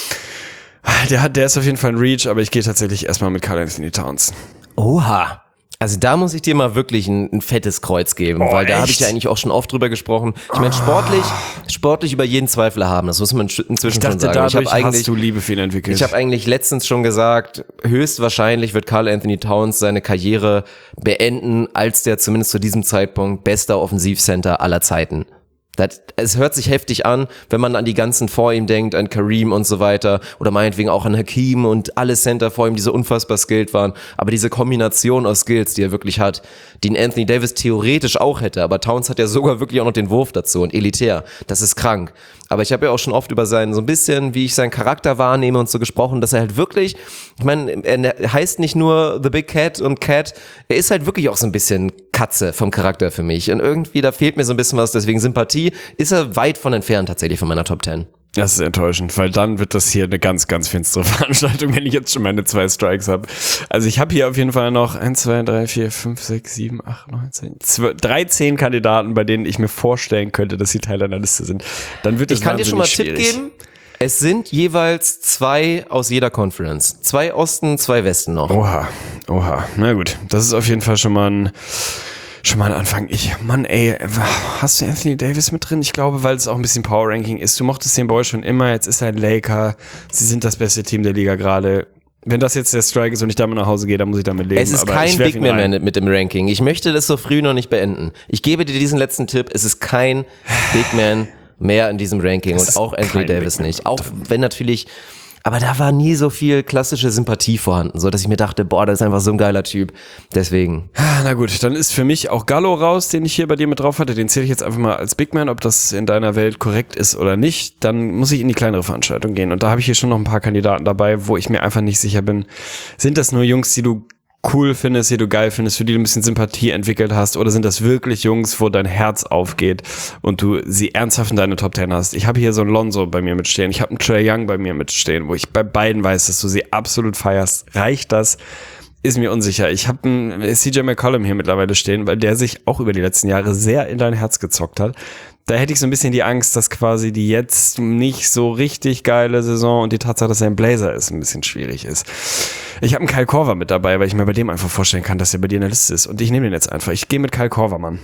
der hat, der ist auf jeden Fall ein Reach, aber ich gehe tatsächlich erstmal mit Karl Anthony Towns. Oha. Also da muss ich dir mal wirklich ein, ein fettes Kreuz geben, Oh, weil da habe echt? ich ja eigentlich auch schon oft drüber gesprochen. Ich meine, sportlich, sportlich über jeden Zweifel haben, das muss man inzwischen Ich dachte, schon sagen. dadurch ich habe eigentlich, hast du Liebe für ihn entwickelt. ich habe eigentlich letztens schon gesagt, höchstwahrscheinlich wird Karl Anthony Towns seine Karriere beenden als der zumindest zu diesem Zeitpunkt bester Offensivcenter aller Zeiten. Das, es hört sich heftig an, wenn man an die ganzen vor ihm denkt, an Kareem und so weiter oder meinetwegen auch an Hakeem und alle Center vor ihm, die so unfassbar skilled waren. Aber diese Kombination aus Skills, die er wirklich hat, die ein Anthony Davis theoretisch auch hätte, aber Towns hat ja sogar wirklich auch noch den Wurf dazu und elitär. Das ist krank. Aber ich habe ja auch schon oft über seinen, so ein bisschen, wie ich seinen Charakter wahrnehme und so gesprochen, dass er halt wirklich, ich meine, er heißt nicht nur The Big Cat und Cat, er ist halt wirklich auch so ein bisschen Katze vom Charakter für mich. Und irgendwie, da fehlt mir so ein bisschen was, deswegen Sympathie ist er weit von entfernt tatsächlich von meiner Top Ten. Das ist enttäuschend, weil dann wird das hier eine ganz, ganz finstere Veranstaltung, wenn ich jetzt schon meine zwei Strikes habe. Also ich habe hier auf jeden Fall noch eins, zwei, drei, vier, fünf, sechs, sieben, acht, neun, zehn, zwölf, dreizehn Kandidaten, bei denen ich mir vorstellen könnte, dass sie Teil einer Liste sind. Dann wird es Ich kann dir schon mal einen wahnsinnig Tipp schwierig. geben. Es sind jeweils zwei aus jeder Conference. Zwei Osten, zwei Westen noch. Oha, oha. Na gut, das ist auf jeden Fall schon mal ein Schon mal Anfang. Ich, Mann, ey, hast du Anthony Davis mit drin? Ich glaube, weil es auch ein bisschen Power-Ranking ist. Du mochtest den Boy schon immer, jetzt ist er ein Laker. Sie sind das beste Team der Liga gerade. Wenn das jetzt der Strike ist und ich damit nach Hause gehe, dann muss ich damit leben. Es ist aber kein Big Man mehr mit dem Ranking. Ich möchte das so früh noch nicht beenden. Ich gebe dir diesen letzten Tipp. Es ist kein Big Man mehr in diesem Ranking und auch Anthony Davis nicht. Auch wenn natürlich... Aber da war nie so viel klassische Sympathie vorhanden, so dass ich mir dachte, boah, das ist einfach so ein geiler Typ. Deswegen. Na gut, dann ist für mich auch Gallo raus, den ich hier bei dir mit drauf hatte. Den zähle ich jetzt einfach mal als Big Man, ob das in deiner Welt korrekt ist oder nicht. Dann muss ich in die kleinere Veranstaltung gehen. Und da habe ich hier schon noch ein paar Kandidaten dabei, wo ich mir einfach nicht sicher bin. Sind das nur Jungs, die du cool findest, die du geil findest, für die du ein bisschen Sympathie entwickelt hast, oder sind das wirklich Jungs, wo dein Herz aufgeht und du sie ernsthaft in deine Top Ten hast? Ich habe hier so einen Lonzo bei mir mitstehen, ich habe einen Trae Young bei mir mitstehen, wo ich bei beiden weiß, dass du sie absolut feierst. Reicht das? Ist mir unsicher. Ich habe einen C J McCollum hier mittlerweile stehen, weil der sich auch über die letzten Jahre sehr in dein Herz gezockt hat. Da hätte ich so ein bisschen die Angst, dass quasi die jetzt nicht so richtig geile Saison und die Tatsache, dass er ein Blazer ist, ein bisschen schwierig ist. Ich habe einen Kyle Korver mit dabei, weil ich mir bei dem einfach vorstellen kann, dass er bei dir in der Liste ist. Und ich nehme den jetzt einfach. Ich gehe mit Kyle Korver, Mann.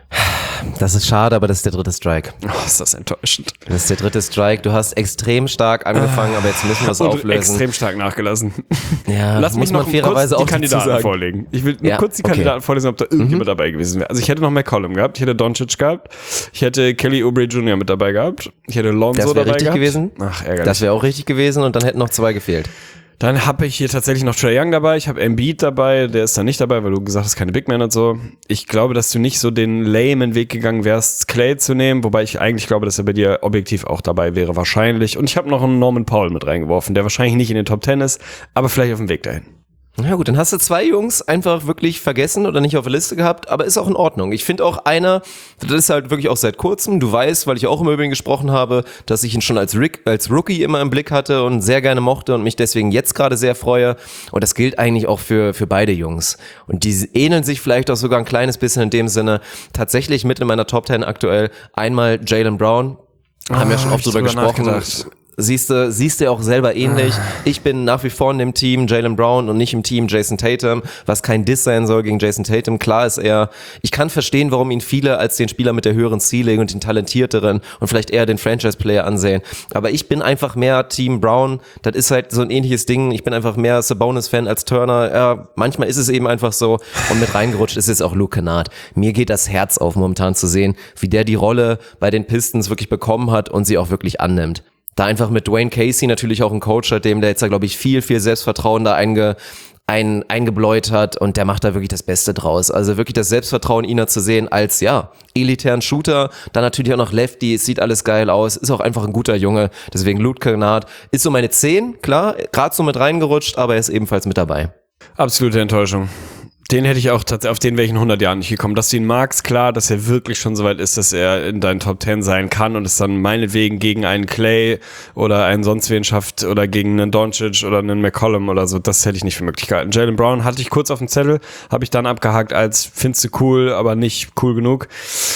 Das ist schade, aber das ist der dritte Strike. Oh, ist das enttäuschend. Das ist der dritte Strike. Du hast extrem stark angefangen, aber jetzt müssen wir es Und auflösen. extrem stark nachgelassen. Ja, Lass mich muss man noch fairerweise kurz auch die Kandidaten dazu sagen. vorlegen. Ich will nur Ja, kurz die okay. Kandidaten vorlesen, ob da irgendjemand mhm. dabei gewesen wäre. Also ich hätte noch McCollum gehabt, ich hätte Doncic gehabt, ich hätte Kelly Oubre Junior mit dabei gehabt, ich hätte Lonzo Das dabei wäre richtig gehabt. gewesen. Ach, ärgerlich. Das wäre auch richtig gewesen und dann hätten noch zwei gefehlt. Dann habe ich hier tatsächlich noch Trae Young dabei, ich habe Embiid dabei, der ist dann nicht dabei, weil du gesagt hast, keine Big Man und so. Ich glaube, dass du nicht so den lamen Weg gegangen wärst, Clay zu nehmen, wobei ich eigentlich glaube, dass er bei dir objektiv auch dabei wäre, wahrscheinlich. Und ich habe noch einen Norman Powell mit reingeworfen, der wahrscheinlich nicht in den Top Ten ist, aber vielleicht auf dem Weg dahin. Na gut, dann hast du zwei Jungs einfach wirklich vergessen oder nicht auf der Liste gehabt, aber ist auch in Ordnung. Ich finde auch einer, das ist halt wirklich auch seit kurzem, du weißt, weil ich auch immer über ihn gesprochen habe, dass ich ihn schon als, Rick, als Rookie immer im Blick hatte und sehr gerne mochte und mich deswegen jetzt gerade sehr freue. Und das gilt eigentlich auch für, für beide Jungs. Und die ähneln sich vielleicht auch sogar ein kleines bisschen in dem Sinne, tatsächlich mit in meiner Top Ten aktuell. Einmal Jaylen Brown, haben wir Ah, schon oft hab ich drüber drüber gesprochen. nachgedacht. Siehst du, siehst du auch selber ähnlich. Ich bin nach wie vor in dem Team Jaylen Brown und nicht im Team Jason Tatum, was kein Diss sein soll gegen Jason Tatum. Klar ist er, ich kann verstehen, warum ihn viele als den Spieler mit der höheren Ceiling und den talentierteren und vielleicht eher den Franchise-Player ansehen. Aber ich bin einfach mehr Team Brown. Das ist halt so ein ähnliches Ding. Ich bin einfach mehr Sabonis-Fan als Turner. Ja, manchmal ist es eben einfach so. Und mit reingerutscht ist jetzt auch Luke Kennard. Mir geht das Herz auf, momentan zu sehen, wie der die Rolle bei den Pistons wirklich bekommen hat und sie auch wirklich annimmt. Da einfach mit Dwayne Casey natürlich auch ein Coach hat, dem der jetzt da, glaube ich, viel, viel Selbstvertrauen da einge, ein, eingebläut hat und der macht da wirklich das Beste draus. Also wirklich das Selbstvertrauen, ihn da zu sehen als, ja, elitären Shooter, dann natürlich auch noch Lefty, es sieht alles geil aus, ist auch einfach ein guter Junge, deswegen Luke Kennard ist so meine zehn, klar, gerade so mit reingerutscht, aber er ist ebenfalls mit dabei. Absolute Enttäuschung. Den hätte ich auch tatsächlich, auf den wäre ich in hundert Jahren nicht gekommen. Dass du ihn magst, klar, dass er wirklich schon so weit ist, dass er in deinen Top Ten sein kann und es dann meinetwegen gegen einen Clay oder einen sonst wen schafft oder gegen einen Doncic oder einen McCollum oder so, das hätte ich nicht für möglich gehalten. Jaylen Brown hatte ich kurz auf dem Zettel, habe ich dann abgehakt als findest du cool, aber nicht cool genug.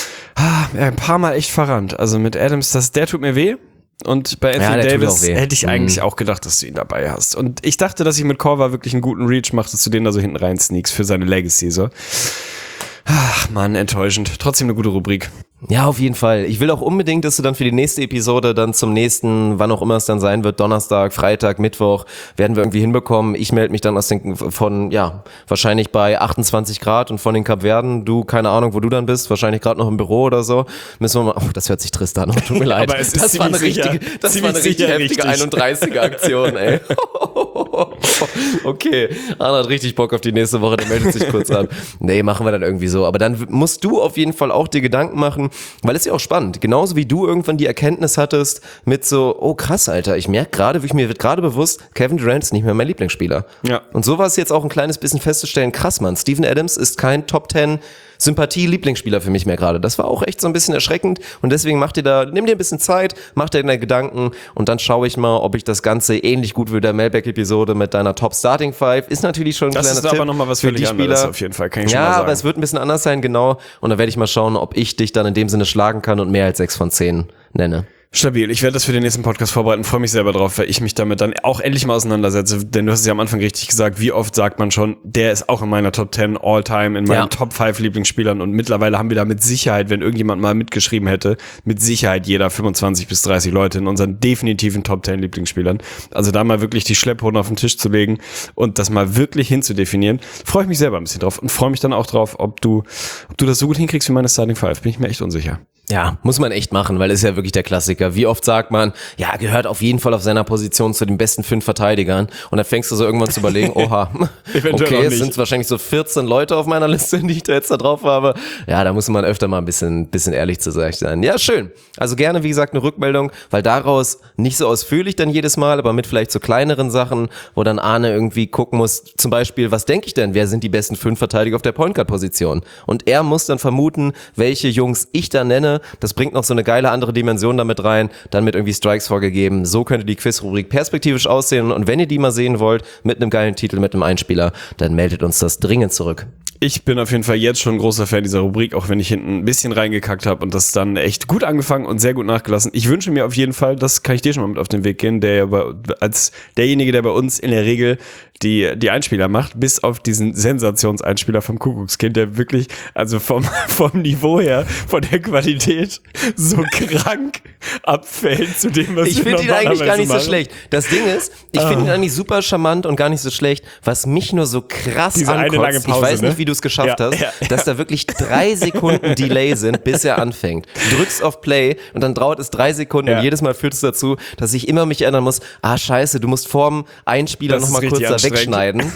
Ah, ein paar Mal echt verrannt. Also mit Adams, das, der tut mir weh. Und bei Anthony ja, Davis hätte ich eigentlich mhm. auch gedacht, dass du ihn dabei hast. Und ich dachte, dass ich mit Korver wirklich einen guten Reach mache, dass du den da so hinten rein sneakst für seine Legacy. So. Ach Mann, enttäuschend. Trotzdem eine gute Rubrik. Ja, auf jeden Fall. Ich will auch unbedingt, dass du dann für die nächste Episode dann zum nächsten, wann auch immer es dann sein wird, Donnerstag, Freitag, Mittwoch, werden wir irgendwie hinbekommen. Ich melde mich dann aus den, von, ja, wahrscheinlich bei achtundzwanzig Grad und von den Kapverden. Du, keine Ahnung, wo du dann bist, wahrscheinlich gerade noch im Büro oder so. Müssen wir mal, oh, das hört sich trist an, oh, tut mir leid. Aber es ist das war eine sicher, richtige, das war eine richtig heftige richtig. einunddreißiger Aktion, ey. Okay, Arne hat richtig Bock auf die nächste Woche, der meldet sich kurz an. Nee, machen wir dann irgendwie so. Aber dann musst du auf jeden Fall auch dir Gedanken machen, weil es ist ja auch spannend. Genauso wie du irgendwann die Erkenntnis hattest mit so, oh krass, Alter, ich merke gerade, mir wird gerade bewusst, Kevin Durant ist nicht mehr mein Lieblingsspieler. Ja. Und so war es jetzt auch ein kleines bisschen festzustellen, krass, Mann, Steven Adams ist kein Top Ten Sympathie-Lieblingsspieler für mich mehr gerade. Das war auch echt so ein bisschen erschreckend und deswegen mach dir da, nimm dir ein bisschen Zeit, mach dir deine Gedanken und dann schaue ich mal, ob ich das Ganze ähnlich gut wie der Mailback-Episode mit deiner Top Starting Five ist natürlich schon ein das kleiner ist Tipp. aber nochmal was für völlig die anderes Spieler. auf jeden Fall, kann ich schon Ja, mal sagen. aber es wird ein bisschen anders sein, genau. Und dann werde ich mal schauen, ob ich dich dann in dem Sinne schlagen kann und mehr als sechs von zehn nenne. Stabil. Ich werde das für den nächsten Podcast vorbereiten, freue mich selber drauf, weil ich mich damit dann auch endlich mal auseinandersetze, denn du hast es ja am Anfang richtig gesagt, wie oft sagt man schon, der ist auch in meiner Top zehn All-Time, in meinen Ja. Top fünf Lieblingsspielern und mittlerweile haben wir da mit Sicherheit, wenn irgendjemand mal mitgeschrieben hätte, mit Sicherheit jeder fünfundzwanzig bis dreißig Leute in unseren definitiven Top zehn Lieblingsspielern. Also da mal wirklich die Schlepphoden auf den Tisch zu legen und das mal wirklich hinzudefinieren, freue ich mich selber ein bisschen drauf und freue mich dann auch drauf, ob du, ob du das so gut hinkriegst wie meine Starting Five, bin ich mir echt unsicher. Ja, muss man echt machen, weil ist ja wirklich der Klassiker. Wie oft sagt man, ja, gehört auf jeden Fall auf seiner Position zu den besten fünf Verteidigern. Und dann fängst du so irgendwann zu überlegen, oha, okay, es sind wahrscheinlich so vierzehn Leute auf meiner Liste, die ich da jetzt da drauf habe. Ja, da muss man öfter mal ein bisschen, bisschen ehrlich zu sein. Ja, schön. Also gerne, wie gesagt, eine Rückmeldung, weil daraus nicht so ausführlich dann jedes Mal, aber mit vielleicht so kleineren Sachen, wo dann Arne irgendwie gucken muss, zum Beispiel, was denke ich denn, wer sind die besten fünf Verteidiger auf der Point Guard Position? Und er muss dann vermuten, welche Jungs ich da nenne. Das bringt noch so eine geile andere Dimension damit rein, dann mit irgendwie Strikes vorgegeben. So könnte die Quizrubrik perspektivisch aussehen und wenn ihr die mal sehen wollt, mit einem geilen Titel, mit einem Einspieler, dann meldet uns das dringend zurück. Ich bin auf jeden Fall jetzt schon ein großer Fan dieser Rubrik, auch wenn ich hinten ein bisschen reingekackt habe und das dann echt gut angefangen und sehr gut nachgelassen. Ich wünsche mir auf jeden Fall, das kann ich dir schon mal mit auf den Weg gehen, der ja bei, als derjenige, der bei uns in der Regel die die Einspieler macht, bis auf diesen Sensationseinspieler vom Kuckuckskind, der wirklich, also vom vom Niveau her, von der Qualität so krank abfällt zu dem, was Ich wir finde ihn eigentlich gar nicht machen. so schlecht. Das Ding ist, ich finde ihn eigentlich super charmant und gar nicht so schlecht. Was mich nur so krass Diese eine ankotzt, lange Pause, ich weiß ne? nicht, wie du es geschafft Ja, hast, ja, ja. dass da wirklich drei Sekunden Delay sind, bis er anfängt. Du drückst auf Play und dann dauert es drei Sekunden Ja. und jedes Mal führt es dazu, dass ich immer mich erinnern muss, ah scheiße, du musst vorm Einspieler Das ist nochmal kurz richtig da anstrengend. wegschneiden.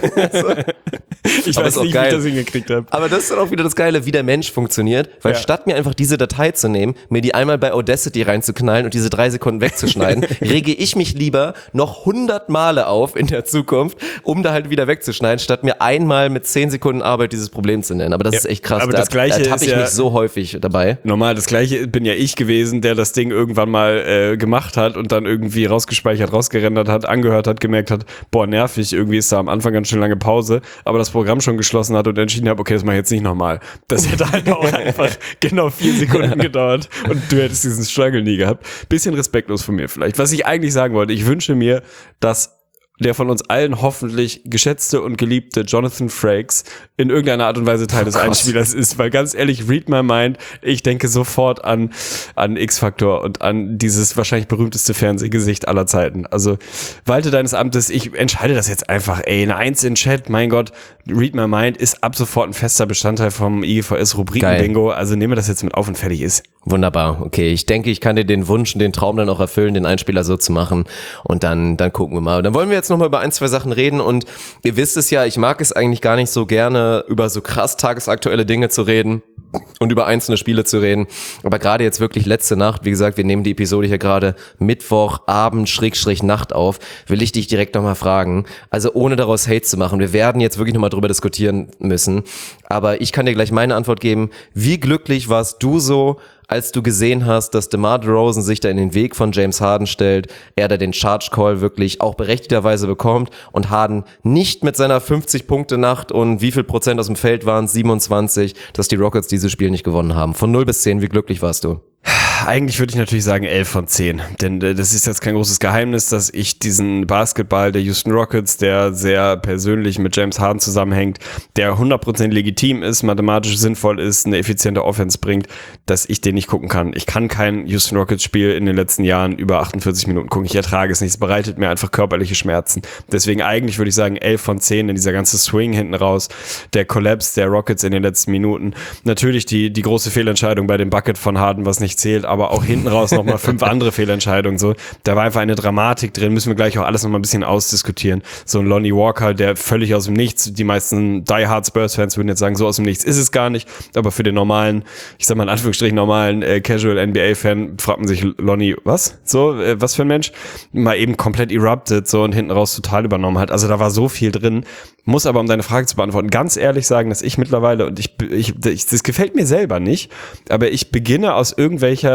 Ich Aber weiß ist auch nicht, geil. wie ich das hingekriegt habe. Aber das ist dann auch wieder das Geile, wie der Mensch funktioniert, weil Ja. statt mir einfach diese Datei zu nehmen, mir die einmal bei Audacity reinzuknallen und diese drei Sekunden wegzuschneiden, rege ich mich lieber noch hundert Male auf in der Zukunft, um da halt wieder wegzuschneiden, statt mir einmal mit zehn Sekunden Arbeit dieses Problem zu nennen. Aber das Ja, ist echt krass. aber da das Gleiche da tapp ist ich ja- mich so häufig dabei. Normal, das gleiche bin ja ich gewesen, der das Ding irgendwann mal äh, gemacht hat und dann irgendwie rausgespeichert, rausgerendert hat, angehört hat, gemerkt hat, boah, nervig, irgendwie ist da am Anfang ganz schön lange Pause, aber das Programm schon geschlossen hat und entschieden hat, okay, das mache ich jetzt nicht nochmal. Das hätte halt auch einfach genau vier Sekunden gedauert und du hättest diesen Struggle nie gehabt. Bisschen respektlos von mir vielleicht. Was ich eigentlich sagen wollte, ich wünsche mir, dass der von uns allen hoffentlich geschätzte und geliebte Jonathan Frakes in irgendeiner Art und Weise Teil des Gott. Einspielers ist, weil ganz ehrlich, read my mind, ich denke sofort an, an X-Factor und an dieses wahrscheinlich berühmteste Fernsehgesicht aller Zeiten. Also, walte deines Amtes, ich entscheide das jetzt einfach, ey, eine Eins in Chat, mein Gott, read my mind ist ab sofort ein fester Bestandteil vom I G V S-Rubriken-Bingo, also nehmen wir das jetzt mit auf und fertig ist. Wunderbar, okay. Ich denke, ich kann dir den Wunsch und den Traum dann auch erfüllen, den Einspieler so zu machen und dann, dann gucken wir mal. Und dann wollen wir jetzt nochmal über ein, zwei Sachen reden und ihr wisst es ja, ich mag es eigentlich gar nicht so gerne, über so krass tagesaktuelle Dinge zu reden und über einzelne Spiele zu reden. Aber gerade jetzt wirklich letzte Nacht, wie gesagt, wir nehmen die Episode hier gerade Mittwochabend, Schrägstrich Nacht auf, will ich dich direkt nochmal fragen, also ohne daraus Hate zu machen, wir werden jetzt wirklich nochmal drüber diskutieren müssen, aber ich kann dir gleich meine Antwort geben. Wie glücklich warst du so, als du gesehen hast, dass DeMar DeRozan sich da in den Weg von James Harden stellt, er da den Charge Call wirklich auch berechtigterweise bekommt und Harden nicht mit seiner fünfzig-Punkte-Nacht und wie viel Prozent aus dem Feld waren es, siebenundzwanzig, dass die Rockets dieses Spiel nicht gewonnen haben. Von null bis zehn, wie glücklich warst du? Eigentlich würde ich natürlich sagen elf von zehn, denn äh, das ist jetzt kein großes Geheimnis, dass ich diesen Basketball der Houston Rockets, der sehr persönlich mit James Harden zusammenhängt, der hundert Prozent legitim ist, mathematisch sinnvoll ist, eine effiziente Offense bringt, dass ich den nicht gucken kann. Ich kann kein Houston Rockets Spiel in den letzten Jahren über achtundvierzig Minuten gucken. Ich ertrage es nicht. Es bereitet mir einfach körperliche Schmerzen. Deswegen eigentlich würde ich sagen elf von zehn, denn dieser ganze Swing hinten raus, der Collapse der Rockets in den letzten Minuten. Natürlich die, die große Fehlentscheidung bei dem Bucket von Harden, was nicht zählt, aber auch hinten raus nochmal fünf andere Fehlentscheidungen. So, da war einfach eine Dramatik drin. Müssen wir gleich auch alles nochmal ein bisschen ausdiskutieren. So ein Lonnie Walker, der völlig aus dem Nichts, die meisten Die Hard Spurs-Fans würden jetzt sagen, so aus dem Nichts ist es gar nicht. Aber für den normalen, ich sag mal in Anführungsstrichen normalen äh, Casual N B A-Fan fragt man sich, Lonnie, was? So, äh, was für ein Mensch? Mal eben komplett erupted so und hinten raus total übernommen hat. Also da war so viel drin. Muss aber, um deine Frage zu beantworten, ganz ehrlich sagen, dass ich mittlerweile, und ich, ich, ich das gefällt mir selber nicht, aber ich beginne aus irgendwelcher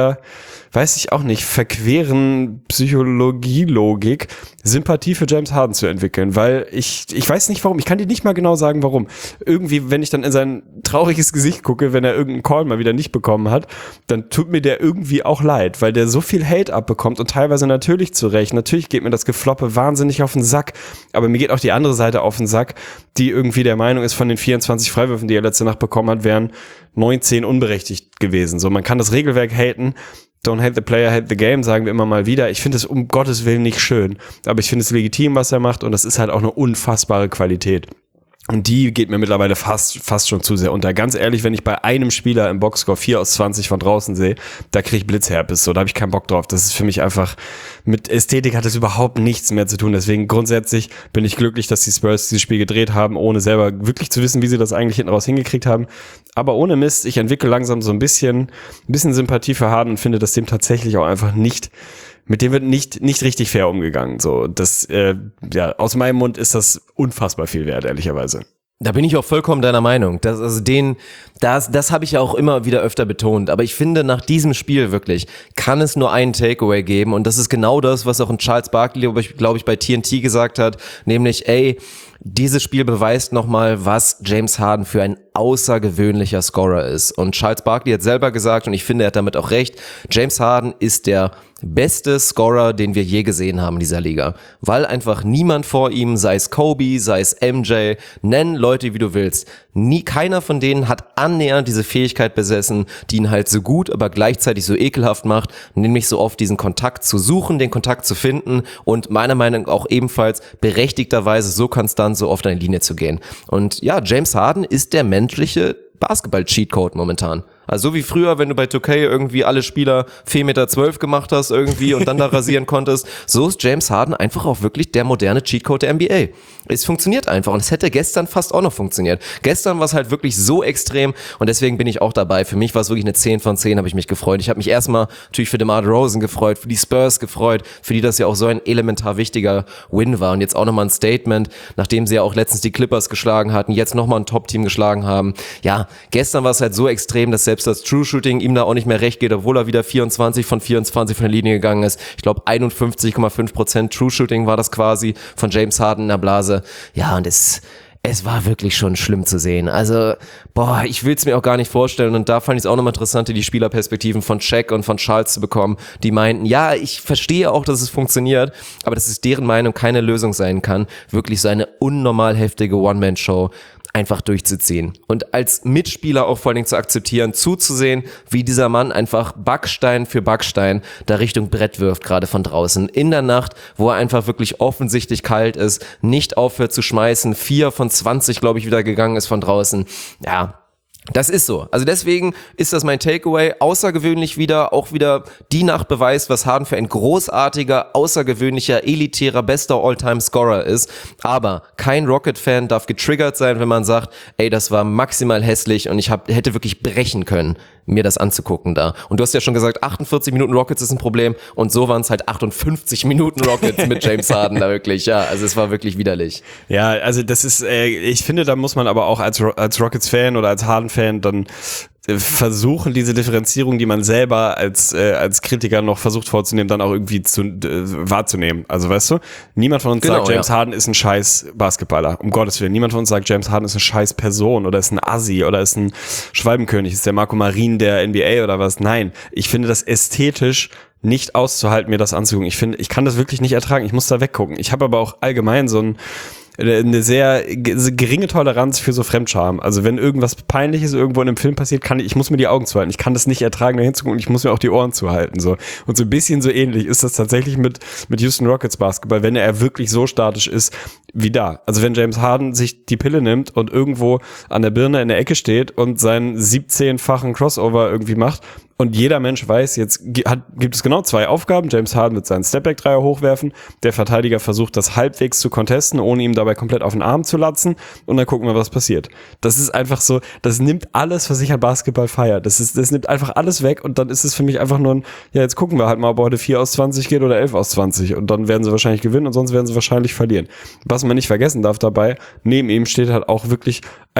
dieser, weiß ich auch nicht, verqueren Psychologielogik Sympathie für James Harden zu entwickeln, weil ich, ich weiß nicht warum, ich kann dir nicht mal genau sagen, warum. Irgendwie, wenn ich dann in sein trauriges Gesicht gucke, wenn er irgendeinen Call mal wieder nicht bekommen hat, dann tut mir der irgendwie auch leid, weil der so viel Hate abbekommt und teilweise natürlich zurecht. Natürlich geht mir das Gefloppe wahnsinnig auf den Sack, aber mir geht auch die andere Seite auf den Sack, die irgendwie der Meinung ist, von den vierundzwanzig Freiwürfen, die er letzte Nacht bekommen hat, wären neunzehn unberechtigt gewesen. So, man kann das Regelwerk haten. Don't hate the player, hate the game, sagen wir immer mal wieder. Ich finde es um Gottes Willen nicht schön, aber ich finde es legitim, was er macht und das ist halt auch eine unfassbare Qualität. Und die geht mir mittlerweile fast fast schon zu sehr unter. Ganz ehrlich, wenn ich bei einem Spieler im Boxscore vier aus zwanzig von draußen sehe, da kriege ich Blitzherpes, so, da habe ich keinen Bock drauf. Das ist für mich einfach, mit Ästhetik hat das überhaupt nichts mehr zu tun. Deswegen grundsätzlich bin ich glücklich, dass die Spurs dieses Spiel gedreht haben, ohne selber wirklich zu wissen, wie sie das eigentlich hinten raus hingekriegt haben. Aber ohne Mist, ich entwickle langsam so ein bisschen, ein bisschen Sympathie für Harden und finde, dass dem tatsächlich auch einfach nicht mit dem wird nicht nicht richtig fair umgegangen. So, das äh, ja, aus meinem Mund ist das unfassbar viel wert, ehrlicherweise. Da bin ich auch vollkommen deiner Meinung. Das, also den, das, das habe ich ja auch immer wieder öfter betont. Aber ich finde, nach diesem Spiel wirklich kann es nur einen Takeaway geben. Und das ist genau das, was auch ein Charles Barkley, glaube ich, bei T N T gesagt hat. Nämlich, ey, dieses Spiel beweist nochmal, was James Harden für ein außergewöhnlicher Scorer ist. Und Charles Barkley hat selber gesagt, und ich finde, er hat damit auch recht, James Harden ist der beste Scorer, den wir je gesehen haben in dieser Liga. Weil einfach niemand vor ihm, sei es Kobe, sei es M J, nenn Leute, wie du willst. Nie, keiner von denen hat annähernd diese Fähigkeit besessen, die ihn halt so gut, aber gleichzeitig so ekelhaft macht, nämlich so oft diesen Kontakt zu suchen, den Kontakt zu finden und meiner Meinung nach auch ebenfalls berechtigterweise so konstant so oft an die Linie zu gehen. Und ja, James Harden ist der menschliche Basketball-Cheatcode momentan. Also so wie früher, wenn du bei zwei K irgendwie alle Spieler vier Meter zwölf gemacht hast irgendwie und dann da rasieren konntest, so ist James Harden einfach auch wirklich der moderne Cheatcode der N B A. Es funktioniert einfach und es hätte gestern fast auch noch funktioniert. Gestern war es halt wirklich so extrem und deswegen bin ich auch dabei. Für mich war es wirklich eine zehn von zehn, habe ich mich gefreut. Ich habe mich erstmal natürlich für DeMar DeRozan gefreut, für die Spurs gefreut, für die das ja auch so ein elementar wichtiger Win war und jetzt auch nochmal ein Statement, nachdem sie ja auch letztens die Clippers geschlagen hatten, jetzt nochmal ein Top-Team geschlagen haben. Ja, gestern war es halt so extrem, dass selbst das True Shooting ihm da auch nicht mehr recht geht, obwohl er wieder vierundzwanzig von vierundzwanzig von der Linie gegangen ist. Ich glaube einundfünfzig Komma fünf Prozent True Shooting war das quasi von James Harden in der Blase. Ja, und es es war wirklich schon schlimm zu sehen. Also, boah, ich will es mir auch gar nicht vorstellen. Und da fand ich es auch nochmal interessant, die Spielerperspektiven von Shaq und von Charles zu bekommen, die meinten, ja, ich verstehe auch, dass es funktioniert, aber dass es deren Meinung keine Lösung sein kann, wirklich so eine unnormal heftige One-Man-Show einfach durchzuziehen. Und als Mitspieler auch vor allen Dingen zu akzeptieren, zuzusehen, wie dieser Mann einfach Backstein für Backstein da Richtung Brett wirft, gerade von draußen. In der Nacht, wo er einfach wirklich offensichtlich kalt ist, nicht aufhört zu schmeißen, vier von zwanzig, glaube ich, wieder gegangen ist von draußen. Ja, das ist so. Also deswegen ist das mein Takeaway. Außergewöhnlich wieder, auch wieder die Nacht beweist, was Harden für ein großartiger, außergewöhnlicher, elitärer, bester All-Time-Scorer ist. Aber kein Rocket-Fan darf getriggert sein, wenn man sagt, ey, das war maximal hässlich und ich hab, hätte wirklich brechen können, mir das anzugucken da. Und du hast ja schon gesagt, achtundvierzig Minuten Rockets ist ein Problem und so waren es halt achtundfünfzig Minuten Rockets mit James Harden da wirklich. Ja, also es war wirklich widerlich. Ja, also das ist, äh, ich finde, da muss man aber auch als, als Rockets-Fan oder als Harden-Fan dann versuchen, diese Differenzierung, die man selber als äh, als Kritiker noch versucht vorzunehmen, dann auch irgendwie zu äh, wahrzunehmen. Also weißt du, niemand von uns genau, sagt, James ja. Harden ist ein scheiß Basketballer, um Gottes Willen. Niemand von uns sagt, James Harden ist eine scheiß Person oder ist ein Assi oder ist ein Schwalbenkönig, ist der Marco Marin der N B A oder was. Nein, ich finde das ästhetisch nicht auszuhalten, mir das anzugucken. Ich finde, ich kann das wirklich nicht ertragen. Ich muss da weggucken. Ich habe aber auch allgemein so ein eine sehr geringe Toleranz für so Fremdscham. Also wenn irgendwas Peinliches irgendwo in einem Film passiert, kann ich, ich muss mir die Augen zuhalten. Ich kann das nicht ertragen, da hinzugucken und ich muss mir auch die Ohren zuhalten. So. Und so ein bisschen so ähnlich ist das tatsächlich mit, mit Houston Rockets Basketball, wenn er wirklich so statisch ist wie da. Also wenn James Harden sich die Pille nimmt und irgendwo an der Birne in der Ecke steht und seinen siebzehnfachen Crossover irgendwie macht, und jeder Mensch weiß, jetzt hat, gibt es genau zwei Aufgaben. James Harden wird seinen Stepback-Dreier hochwerfen. Der Verteidiger versucht, das halbwegs zu contesten, ohne ihm dabei komplett auf den Arm zu latzen. Und dann gucken wir, was passiert. Das ist einfach so, das nimmt alles, was ich an Basketball feiere. Das ist, das nimmt einfach alles weg. Und dann ist es für mich einfach nur ein, ja, jetzt gucken wir halt mal, ob heute vier aus zwanzig geht oder elf aus zwanzig. Und dann werden sie wahrscheinlich gewinnen und sonst werden sie wahrscheinlich verlieren. Was man nicht vergessen darf dabei, neben ihm steht halt auch wirklich ein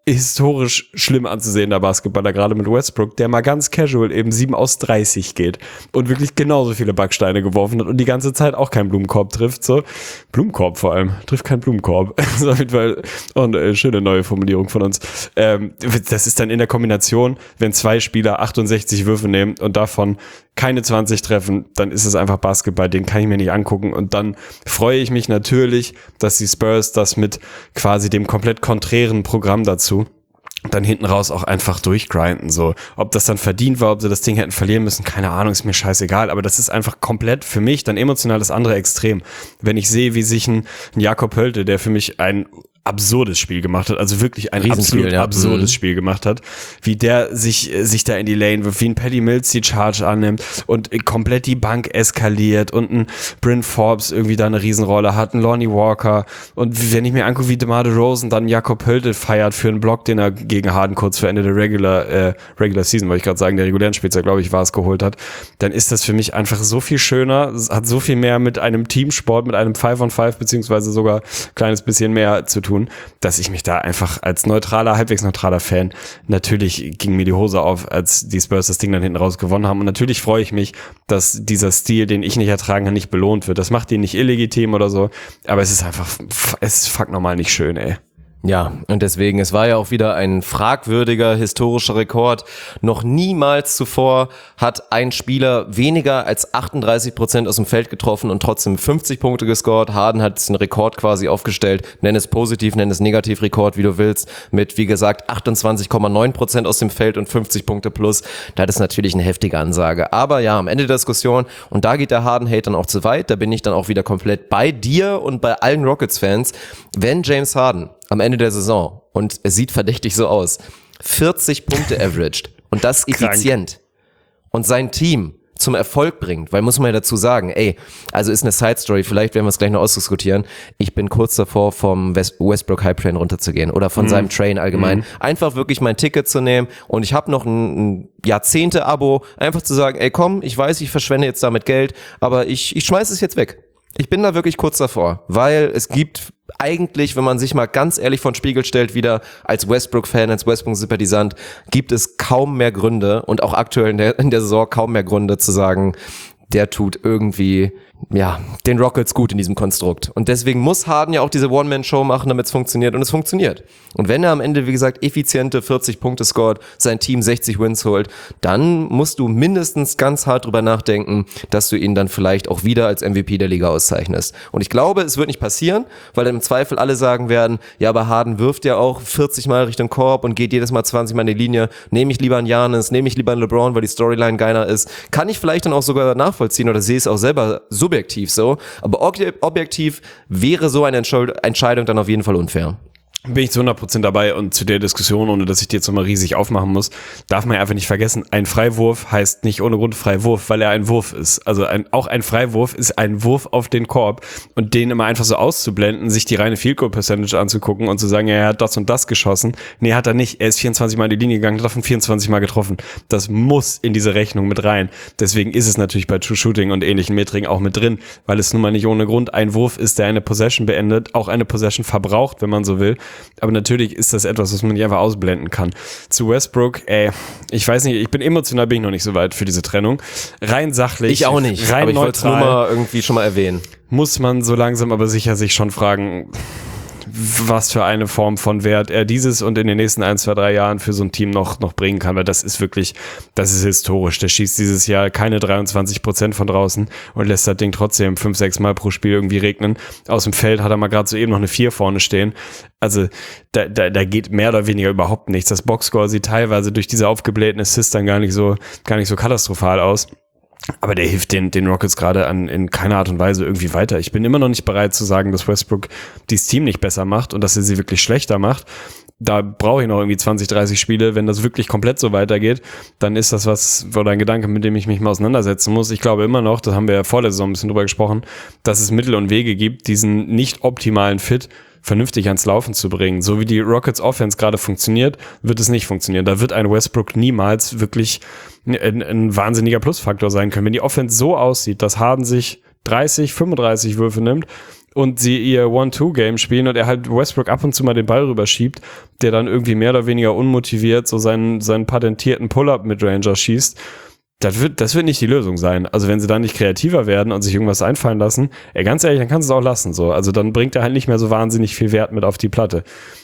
historisch schlimm anzusehender Basketballer, gerade mit Westbrook, der mal ganz casual eben sieben aus dreißig geht und wirklich genauso viele Backsteine geworfen hat und die ganze Zeit auch keinen Blumenkorb trifft. So Blumenkorb vor allem, trifft keinen Blumenkorb. Das ist auf jeden Fall oh, eine schöne neue Formulierung von uns. Ähm, das ist dann in der Kombination, wenn zwei Spieler achtundsechzig Würfe nehmen und davon keine zwanzig treffen, dann ist es einfach Basketball, den kann ich mir nicht angucken und dann freue ich mich natürlich, dass die Spurs das mit quasi dem komplett konträren Programm dazu dann hinten raus auch einfach durchgrinden, so. Ob das dann verdient war, ob sie das Ding hätten verlieren müssen, keine Ahnung, ist mir scheißegal, aber das ist einfach komplett für mich dann emotional das andere Extrem. Wenn ich sehe, wie sich ein, ein Jakob Höllte, der für mich ein absurdes Spiel gemacht hat, also wirklich ein absolut ja. absurdes mhm. Spiel gemacht hat, wie der sich sich da in die Lane wirft, wie ein Patty Mills die Charge annimmt und komplett die Bank eskaliert und ein Bryn Forbes irgendwie da eine Riesenrolle hat, ein Lonnie Walker und wenn ich mir angucke, wie DeMar DeRozan dann Jakob Höllte feiert für einen Block, den er gegen Harden kurz vor Ende der Regular äh, Regular Season, wollte ich gerade sagen, der regulären Spielzeit, glaube ich, war es, geholt hat, dann ist das für mich einfach so viel schöner, hat so viel mehr mit einem Teamsport, mit einem five on five beziehungsweise sogar ein kleines bisschen mehr zu tun, dass ich mich da einfach als neutraler, halbwegs neutraler Fan, natürlich ging mir die Hose auf, als die Spurs das Ding dann hinten raus gewonnen haben und natürlich freue ich mich, dass dieser Stil, den ich nicht ertragen kann, nicht belohnt wird. Das macht ihn nicht illegitim oder so, aber es ist einfach, es ist fuck normal nicht schön, ey. Ja, und deswegen, es war ja auch wieder ein fragwürdiger historischer Rekord. Noch niemals zuvor hat ein Spieler weniger als achtunddreißig Prozent aus dem Feld getroffen und trotzdem fünfzig Punkte gescored. Harden hat den Rekord quasi aufgestellt. Nenn es positiv, nenn es negativ Rekord, wie du willst. Mit, wie gesagt, achtundzwanzig Komma neun Prozent aus dem Feld und fünfzig Punkte plus. Das ist natürlich eine heftige Ansage. Aber ja, am Ende der Diskussion, und da geht der Harden-Hate dann auch zu weit, da bin ich dann auch wieder komplett bei dir und bei allen Rockets-Fans. Wenn James Harden am Ende der Saison, und es sieht verdächtig so aus, vierzig Punkte averaged und das effizient und sein Team zum Erfolg bringt, weil muss man ja dazu sagen, ey, also ist eine Side-Story, vielleicht werden wir es gleich noch ausdiskutieren, ich bin kurz davor, vom West- Westbrook Hype Train runterzugehen oder von mhm. seinem Train allgemein, mhm. einfach wirklich mein Ticket zu nehmen und ich habe noch ein, ein Jahrzehnte-Abo, einfach zu sagen, ey komm, ich weiß, ich verschwende jetzt damit Geld, aber ich, ich schmeiß es jetzt weg. Ich bin da wirklich kurz davor, weil es gibt eigentlich, wenn man sich mal ganz ehrlich vor den Spiegel stellt, wieder als Westbrook-Fan, als Westbrook-Sympathisant, gibt es kaum mehr Gründe und auch aktuell in der, in der Saison kaum mehr Gründe zu sagen, der tut irgendwie, ja, den Rockets gut in diesem Konstrukt. Und deswegen muss Harden ja auch diese One-Man-Show machen, damit es funktioniert. Und es funktioniert. Und wenn er am Ende, wie gesagt, effiziente vierzig Punkte scored, sein Team sechzig Wins holt, dann musst du mindestens ganz hart drüber nachdenken, dass du ihn dann vielleicht auch wieder als M V P der Liga auszeichnest. Und ich glaube, es wird nicht passieren, weil dann im Zweifel alle sagen werden, ja, aber Harden wirft ja auch vierzig Mal Richtung Korb und geht jedes Mal zwanzig Mal in die Linie. Nehme ich lieber einen Giannis, nehme ich lieber einen LeBron, weil die Storyline geiler ist. Kann ich vielleicht dann auch sogar nachvollziehen oder sehe es auch selber subjektiv so. Aber objektiv wäre so eine Entscheidung dann auf jeden Fall unfair. Bin ich zu hundert Prozent dabei und zu der Diskussion, ohne dass ich die jetzt nochmal riesig aufmachen muss, darf man ja einfach nicht vergessen, ein Freiwurf heißt nicht ohne Grund Freiwurf, weil er ein Wurf ist. Also ein, auch ein Freiwurf ist ein Wurf auf den Korb und den immer einfach so auszublenden, sich die reine Field Goal Percentage anzugucken und zu sagen, ja, er hat das und das geschossen. Nee, hat er nicht. Er ist vierundzwanzig Mal in die Linie gegangen, hat davon vierundzwanzig Mal getroffen. Das muss in diese Rechnung mit rein. Deswegen ist es natürlich bei True Shooting und ähnlichen Metriken auch mit drin, weil es nun mal nicht ohne Grund ein Wurf ist, der eine Possession beendet, auch eine Possession verbraucht, wenn man so will. Aber natürlich ist das etwas, was man nicht einfach ausblenden kann. Zu Westbrook, ey, ich weiß nicht, ich bin emotional, bin ich noch nicht so weit für diese Trennung. Rein sachlich, ich auch nicht, rein aber ich neutral, wollte es nur mal irgendwie schon mal erwähnen. Muss man so langsam aber sicher sich schon fragen, was für eine Form von Wert er dieses und in den nächsten ein, zwei, drei Jahren für so ein Team noch, noch bringen kann, weil das ist wirklich, das ist historisch. Der schießt dieses Jahr keine dreiundzwanzig Prozent von draußen und lässt das Ding trotzdem fünf, sechs Mal pro Spiel irgendwie regnen. Aus dem Feld hat er mal gerade so eben noch eine vier vorne stehen. Also da, da, da geht mehr oder weniger überhaupt nichts. Das Boxscore sieht teilweise durch diese aufgeblähten Assists dann gar nicht so, gar nicht so katastrophal aus. Aber der hilft den, den Rockets gerade an, in keiner Art und Weise irgendwie weiter. Ich bin immer noch nicht bereit zu sagen, dass Westbrook dieses Team nicht besser macht und dass er sie wirklich schlechter macht. Da brauche ich noch irgendwie zwanzig, dreißig Spiele. Wenn das wirklich komplett so weitergeht, dann ist das was, oder ein Gedanke, mit dem ich mich mal auseinandersetzen muss. Ich glaube immer noch, das haben wir ja vor der Saison ein bisschen drüber gesprochen, dass es Mittel und Wege gibt, diesen nicht optimalen Fit vernünftig ans Laufen zu bringen. So wie die Rockets Offense gerade funktioniert, wird es nicht funktionieren. Da wird ein Westbrook niemals wirklich ein, ein wahnsinniger Plusfaktor sein können. Wenn die Offense so aussieht, dass Harden sich dreißig, fünfunddreißig Würfe nimmt und sie ihr One-Two-Game spielen und er halt Westbrook ab und zu mal den Ball rüberschiebt, der dann irgendwie mehr oder weniger unmotiviert so seinen, seinen patentierten Pull-Up-Midranger schießt. Das wird, das wird nicht die Lösung sein. Also wenn sie dann nicht kreativer werden und sich irgendwas einfallen lassen, ey, ganz ehrlich, dann kannst du es auch lassen. So. Also dann bringt er halt nicht mehr so wahnsinnig viel Wert mit auf die Platte.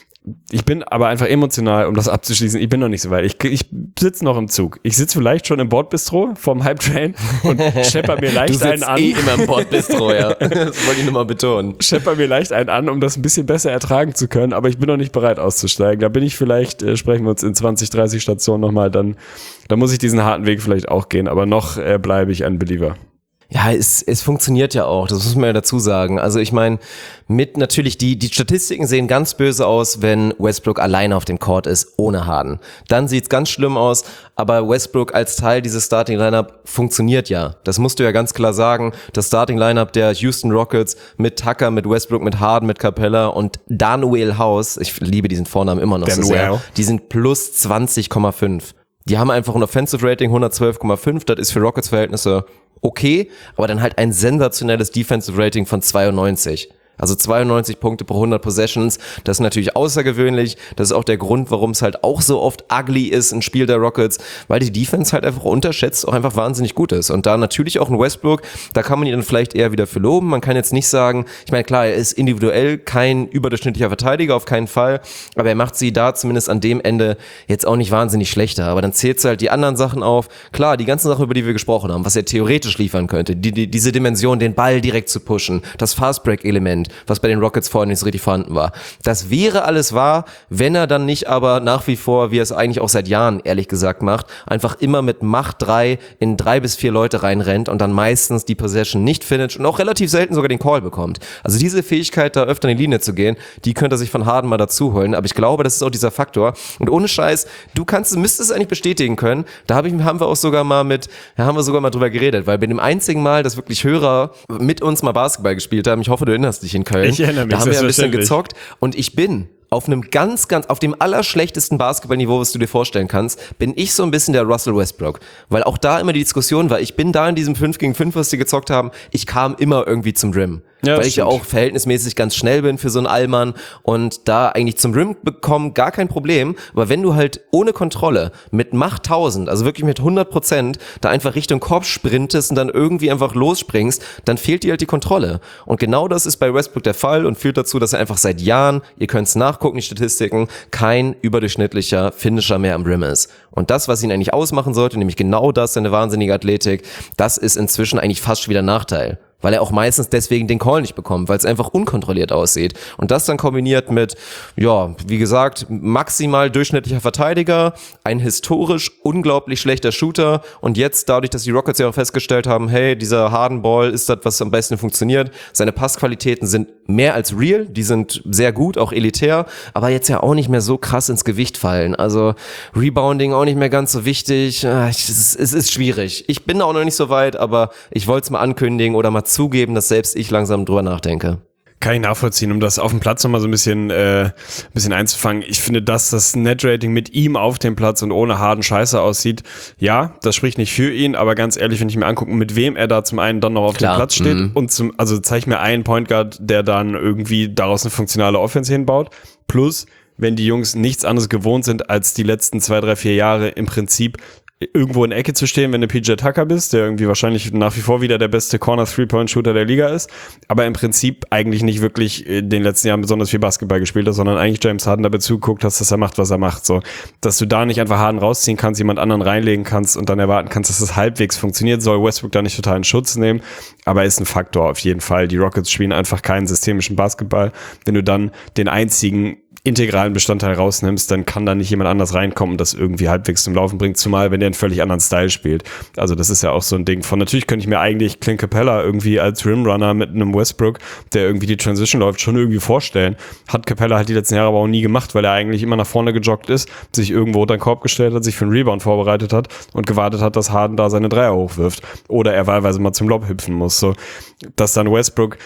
Ich bin aber einfach emotional, um das abzuschließen, ich bin noch nicht so weit. Ich, ich sitze noch im Zug. Ich sitze vielleicht schon im Bordbistro vom Hype-Train und schepper mir leicht du einen an. Du sitzt eh immer im Bordbistro, ja. Das wollte ich nur mal betonen. Schepper mir leicht einen an, um das ein bisschen besser ertragen zu können, aber ich bin noch nicht bereit auszusteigen. Da bin ich vielleicht, äh, sprechen wir uns in zwanzig, dreißig Stationen nochmal, dann, dann muss ich diesen harten Weg vielleicht auch gehen, aber noch äh, bleibe ich ein Believer. Ja, es, es funktioniert ja auch, das muss man ja dazu sagen. Also ich meine, mit natürlich, die, die Statistiken sehen ganz böse aus, wenn Westbrook alleine auf dem Court ist, ohne Harden. Dann sieht's ganz schlimm aus, aber Westbrook als Teil dieses Starting-Lineup funktioniert ja. Das musst du ja ganz klar sagen. Das Starting-Lineup der Houston Rockets mit Tucker, mit Westbrook, mit Harden, mit Capella und Danuel House, ich liebe diesen Vornamen immer noch so sehr, die sind plus zwanzig Komma fünf. Die haben einfach ein Offensive Rating hundertzwölf Komma fünf, das ist für Rockets-Verhältnisse okay, aber dann halt ein sensationelles Defensive Rating von zweiundneunzig. Also zweiundneunzig Punkte pro hundert Possessions, das ist natürlich außergewöhnlich. Das ist auch der Grund, warum es halt auch so oft ugly ist, ein Spiel der Rockets, weil die Defense halt einfach unterschätzt auch einfach wahnsinnig gut ist. Und da natürlich auch ein Westbrook, da kann man ihn dann vielleicht eher wieder für loben. Man kann jetzt nicht sagen, ich meine, klar, er ist individuell kein überdurchschnittlicher Verteidiger, auf keinen Fall, aber er macht sie da zumindest an dem Ende jetzt auch nicht wahnsinnig schlechter. Aber dann zählt halt die anderen Sachen auf. Klar, die ganzen Sachen, über die wir gesprochen haben, was er theoretisch liefern könnte, die, die, diese Dimension, den Ball direkt zu pushen, das Fastbreak-Element, was bei den Rockets vorhin nicht so richtig vorhanden war. Das wäre alles wahr, wenn er dann nicht aber nach wie vor, wie er es eigentlich auch seit Jahren ehrlich gesagt macht, einfach immer mit Macht drei in drei bis vier Leute reinrennt und dann meistens die Possession nicht finisht und auch relativ selten sogar den Call bekommt. Also diese Fähigkeit, da öfter in die Linie zu gehen, die könnte er sich von Harden mal dazu holen. Aber ich glaube, das ist auch dieser Faktor. Und ohne Scheiß, du kannst, müsstest es eigentlich bestätigen können. Da hab ich, haben wir auch sogar mal mit, da haben wir sogar mal drüber geredet, weil bei dem einzigen Mal, dass wirklich Hörer mit uns mal Basketball gespielt haben, ich hoffe, du erinnerst dich in Köln. Ich erinnere mich, da haben wir ein bisschen gezockt und ich bin auf einem ganz, ganz, auf dem allerschlechtesten Basketballniveau, was du dir vorstellen kannst, bin ich so ein bisschen der Russell Westbrook. Weil auch da immer die Diskussion war, ich bin da in diesem fünf gegen fünf, was die gezockt haben, ich kam immer irgendwie zum Rim. Ja, weil ich ja auch verhältnismäßig ganz schnell bin für so einen Allmann und da eigentlich zum Rim bekommen, gar kein Problem. Aber wenn du halt ohne Kontrolle mit Macht tausend, also wirklich mit hundert Prozent, da einfach Richtung Korb sprintest und dann irgendwie einfach losspringst, dann fehlt dir halt die Kontrolle. Und genau das ist bei Westbrook der Fall und führt dazu, dass er einfach seit Jahren, ihr könnt es nachgucken, die Statistiken, kein überdurchschnittlicher Finisher mehr am Rim ist. Und das, was ihn eigentlich ausmachen sollte, nämlich genau das, seine wahnsinnige Athletik, das ist inzwischen eigentlich fast schon wieder ein Nachteil. Weil er auch meistens deswegen den Call nicht bekommt, weil es einfach unkontrolliert aussieht. Und das dann kombiniert mit, ja, wie gesagt, maximal durchschnittlicher Verteidiger, ein historisch unglaublich schlechter Shooter und jetzt dadurch, dass die Rockets ja auch festgestellt haben, hey, dieser Harden Ball ist das, was am besten funktioniert. Seine Passqualitäten sind mehr als real, die sind sehr gut, auch elitär, aber jetzt ja auch nicht mehr so krass ins Gewicht fallen. Also Rebounding auch nicht mehr ganz so wichtig. Es ist, es ist schwierig. Ich bin auch noch nicht so weit, aber ich wollte es mal ankündigen oder mal zugeben, dass selbst ich langsam drüber nachdenke. Kann ich nachvollziehen, um das auf dem Platz nochmal so ein bisschen, äh, ein bisschen einzufangen. Ich finde, dass das Net-Rating mit ihm auf dem Platz und ohne Harden scheiße aussieht. Ja, das spricht nicht für ihn, aber ganz ehrlich, wenn ich mir angucke, mit wem er da zum einen dann noch auf Klar. dem Platz steht mhm. und zum, also zeig mir einen Point Guard, der dann irgendwie daraus eine funktionale Offense hinbaut. Plus, wenn die Jungs nichts anderes gewohnt sind, als die letzten zwei, drei, vier Jahre im Prinzip irgendwo in der Ecke zu stehen, wenn du P J Tucker bist, der irgendwie wahrscheinlich nach wie vor wieder der beste Corner-Three-Point-Shooter der Liga ist, aber im Prinzip eigentlich nicht wirklich in den letzten Jahren besonders viel Basketball gespielt hat, sondern eigentlich James Harden dabei zuguckt hast, dass er macht, was er macht. So, dass du da nicht einfach Harden rausziehen kannst, jemand anderen reinlegen kannst und dann erwarten kannst, dass das halbwegs funktioniert, soll Westbrook da nicht total in Schutz nehmen, aber ist ein Faktor auf jeden Fall. Die Rockets spielen einfach keinen systemischen Basketball. Wenn du dann den einzigen integralen Bestandteil rausnimmst, dann kann da nicht jemand anders reinkommen und das irgendwie halbwegs zum Laufen bringt, zumal wenn der einen völlig anderen Style spielt. Also das ist ja auch so ein Ding von, natürlich könnte ich mir eigentlich Clint Capella irgendwie als Rimrunner mit einem Westbrook, der irgendwie die Transition läuft, schon irgendwie vorstellen. Hat Capella halt die letzten Jahre aber auch nie gemacht, weil er eigentlich immer nach vorne gejoggt ist, sich irgendwo unter den Korb gestellt hat, sich für einen Rebound vorbereitet hat und gewartet hat, dass Harden da seine Dreier hochwirft. Oder er wahlweise mal zum Lob hüpfen muss. So, dass dann Westbrook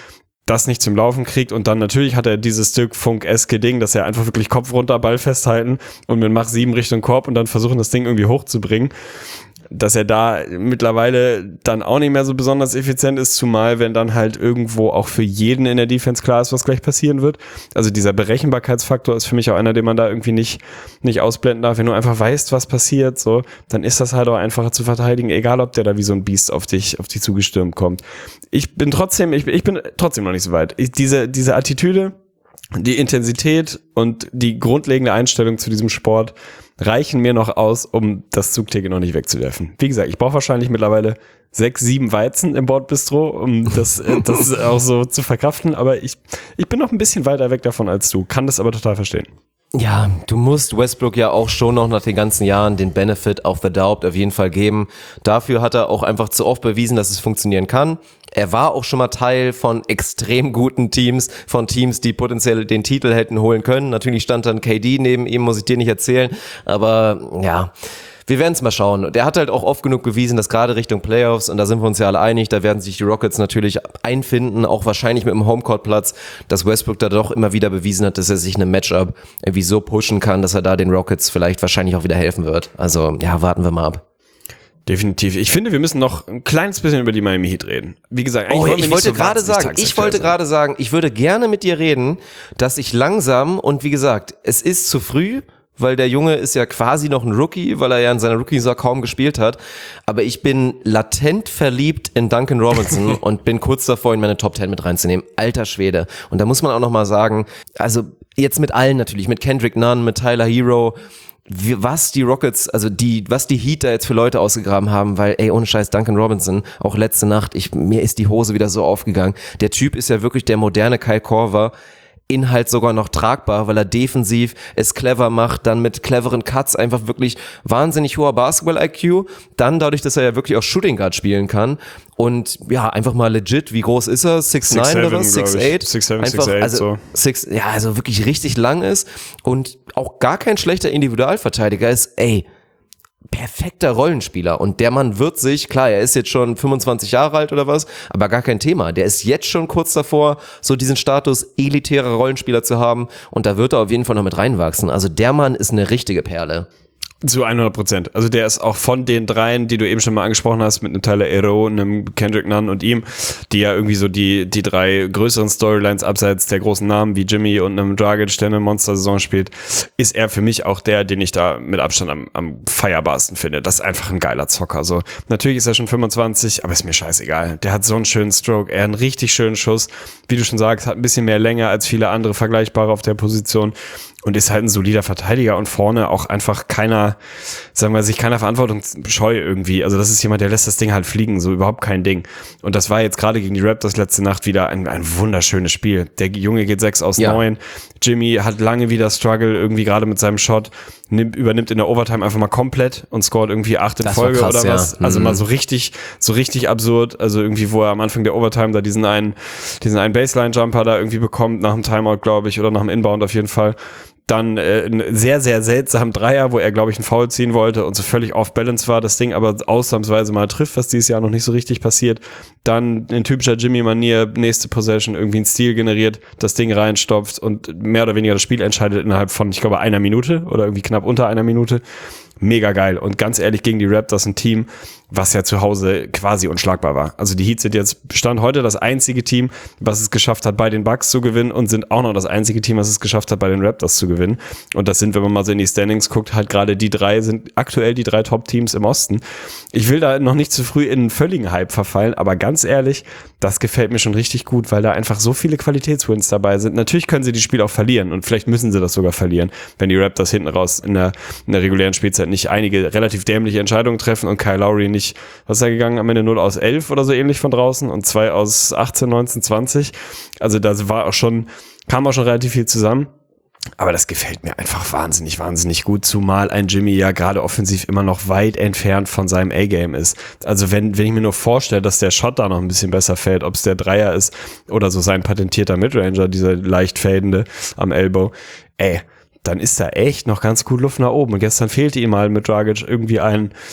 das nicht zum Laufen kriegt und dann natürlich hat er dieses Stück Funk-eske Ding, dass er einfach wirklich Kopf runter, Ball festhalten und mit Mach sieben Richtung Korb und dann versuchen, das Ding irgendwie hochzubringen. Dass er da mittlerweile dann auch nicht mehr so besonders effizient ist, zumal wenn dann halt irgendwo auch für jeden in der Defense klar ist, was gleich passieren wird. Also dieser Berechenbarkeitsfaktor ist für mich auch einer, den man da irgendwie nicht, nicht ausblenden darf. Wenn du einfach weißt, was passiert, so, dann ist das halt auch einfacher zu verteidigen, egal ob der da wie so ein Biest auf dich, auf dich zugestürmt kommt. Ich bin trotzdem, ich, ich bin trotzdem noch nicht so weit. Ich, diese, diese Attitüde, die Intensität und die grundlegende Einstellung zu diesem Sport reichen mir noch aus, um das Zugticket noch nicht wegzuwerfen. Wie gesagt, ich brauche wahrscheinlich mittlerweile sechs, sieben Weizen im Bordbistro, um das, das auch so zu verkraften, aber ich, ich bin noch ein bisschen weiter weg davon als du, kann das aber total verstehen. Ja, du musst Westbrook ja auch schon noch nach den ganzen Jahren den Benefit of the Doubt auf jeden Fall geben. Dafür hat er auch einfach zu oft bewiesen, dass es funktionieren kann. Er war auch schon mal Teil von extrem guten Teams, von Teams, die potenziell den Titel hätten holen können. Natürlich stand dann K D neben ihm, muss ich dir nicht erzählen, aber ja... Wir werden es mal schauen. Der hat halt auch oft genug bewiesen, dass gerade Richtung Playoffs, und da sind wir uns ja alle einig, da werden sich die Rockets natürlich einfinden, auch wahrscheinlich mit dem Homecourt-Platz, dass Westbrook da doch immer wieder bewiesen hat, dass er sich in einem Matchup irgendwie so pushen kann, dass er da den Rockets vielleicht wahrscheinlich auch wieder helfen wird. Also ja, warten wir mal ab. Definitiv. Ich finde, wir müssen noch ein kleines bisschen über die Miami Heat reden. Wie gesagt, eigentlich oh, wollen wir ich nicht wollte so gerade sagen, ich wollte gerade sagen, ich würde gerne mit dir reden, dass ich langsam, und wie gesagt, es ist zu früh, weil der Junge ist ja quasi noch ein Rookie, weil er ja in seiner Rookie-Saison kaum gespielt hat. Aber ich bin latent verliebt in Duncan Robinson und bin kurz davor, in meine Top Ten mit reinzunehmen. Alter Schwede. Und da muss man auch noch mal sagen, also jetzt mit allen natürlich, mit Kendrick Nunn, mit Tyler Hero, wie, was die Rockets, also die, was die Heat da jetzt für Leute ausgegraben haben, weil, ey, ohne Scheiß, Duncan Robinson, auch letzte Nacht, ich, mir ist die Hose wieder so aufgegangen. Der Typ ist ja wirklich der moderne Kyle Korver. Inhalt sogar noch tragbar, weil er defensiv es clever macht, dann mit cleveren Cuts einfach wirklich wahnsinnig hoher Basketball-I Q, dann dadurch, dass er ja wirklich auch Shooting Guard spielen kann und ja, einfach mal legit, wie groß ist er? six nine oder was? six eight? six seven, six eight, also so. six, ja, also wirklich richtig lang ist und auch gar kein schlechter Individualverteidiger ist, ey, perfekter Rollenspieler und der Mann wird sich, klar, er ist jetzt schon fünfundzwanzig Jahre alt oder was, aber gar kein Thema. Der ist jetzt schon kurz davor, so diesen Status elitärer Rollenspieler zu haben und da wird er auf jeden Fall noch mit reinwachsen. Also der Mann ist eine richtige Perle. Zu hundert Prozent. Also der ist auch von den dreien, die du eben schon mal angesprochen hast, mit einem Tyler Hero, einem Kendrick Nunn und ihm, die ja irgendwie so die die drei größeren Storylines abseits der großen Namen wie Jimmy und einem Dragic, der eine Monster-Saison spielt, ist er für mich auch der, den ich da mit Abstand am, am feierbarsten finde. Das ist einfach ein geiler Zocker. So, natürlich ist er schon fünfundzwanzig, aber ist mir scheißegal. Der hat so einen schönen Stroke, er hat einen richtig schönen Schuss. Wie du schon sagst, hat ein bisschen mehr Länge als viele andere Vergleichbare auf der Position. Und ist halt ein solider Verteidiger und vorne auch einfach keiner, sagen wir, sich keiner Verantwortung scheu irgendwie. Also das ist jemand, der lässt das Ding halt fliegen, so überhaupt kein Ding. Und das war jetzt gerade gegen die Raptors letzte Nacht wieder ein, ein wunderschönes Spiel. Der Junge geht sechs aus neun. Ja. Jimmy hat lange wieder Struggle irgendwie gerade mit seinem Shot, nimmt, übernimmt in der Overtime einfach mal komplett und scoret irgendwie acht in das Folge krass, oder was. Ja. Also mhm. mal so richtig, so richtig absurd. Also irgendwie, wo er am Anfang der Overtime da diesen einen, diesen einen Baseline-Jumper da irgendwie bekommt, nach dem Timeout, glaube ich, oder nach dem Inbound auf jeden Fall. Dann äh, einen sehr, sehr seltsamen Dreier, wo er, glaube ich, einen Foul ziehen wollte und so völlig off-balance war, das Ding aber ausnahmsweise mal trifft, was dieses Jahr noch nicht so richtig passiert. Dann in typischer Jimmy-Manier, nächste Possession, irgendwie einen Steal generiert, das Ding reinstopft und mehr oder weniger das Spiel entscheidet innerhalb von, ich glaube, einer Minute oder irgendwie knapp unter einer Minute. Mega geil. Und ganz ehrlich, gegen die Raptors ein Team, was ja zu Hause quasi unschlagbar war. Also die Heat sind jetzt, Stand heute, das einzige Team, was es geschafft hat, bei den Bucks zu gewinnen und sind auch noch das einzige Team, was es geschafft hat, bei den Raptors zu gewinnen. Und das sind, wenn man mal so in die Standings guckt, halt gerade die drei, sind aktuell die drei Top-Teams im Osten. Ich will da noch nicht zu früh in einen völligen Hype verfallen, aber ganz ehrlich, das gefällt mir schon richtig gut, weil da einfach so viele Qualitätswins dabei sind. Natürlich können sie die Spiele auch verlieren und vielleicht müssen sie das sogar verlieren, wenn die Raptors hinten raus in der, in der regulären Spielzeit nicht einige relativ dämliche Entscheidungen treffen und Kyle Lowry nicht, was ist er gegangen, am Ende null aus elf oder so ähnlich von draußen und zwei aus achtzehn, neunzehn, zwanzig. Also da war auch schon, kam auch schon relativ viel zusammen. Aber das gefällt mir einfach wahnsinnig, wahnsinnig gut, zumal ein Jimmy ja gerade offensiv immer noch weit entfernt von seinem A-Game ist. Also wenn, wenn ich mir nur vorstelle, dass der Shot da noch ein bisschen besser fällt, ob es der Dreier ist oder so sein patentierter Midranger, dieser leicht fadende am Elbow, ey, dann ist da echt noch ganz gut Luft nach oben. Und gestern fehlte ihm mal mit Dragic irgendwie ein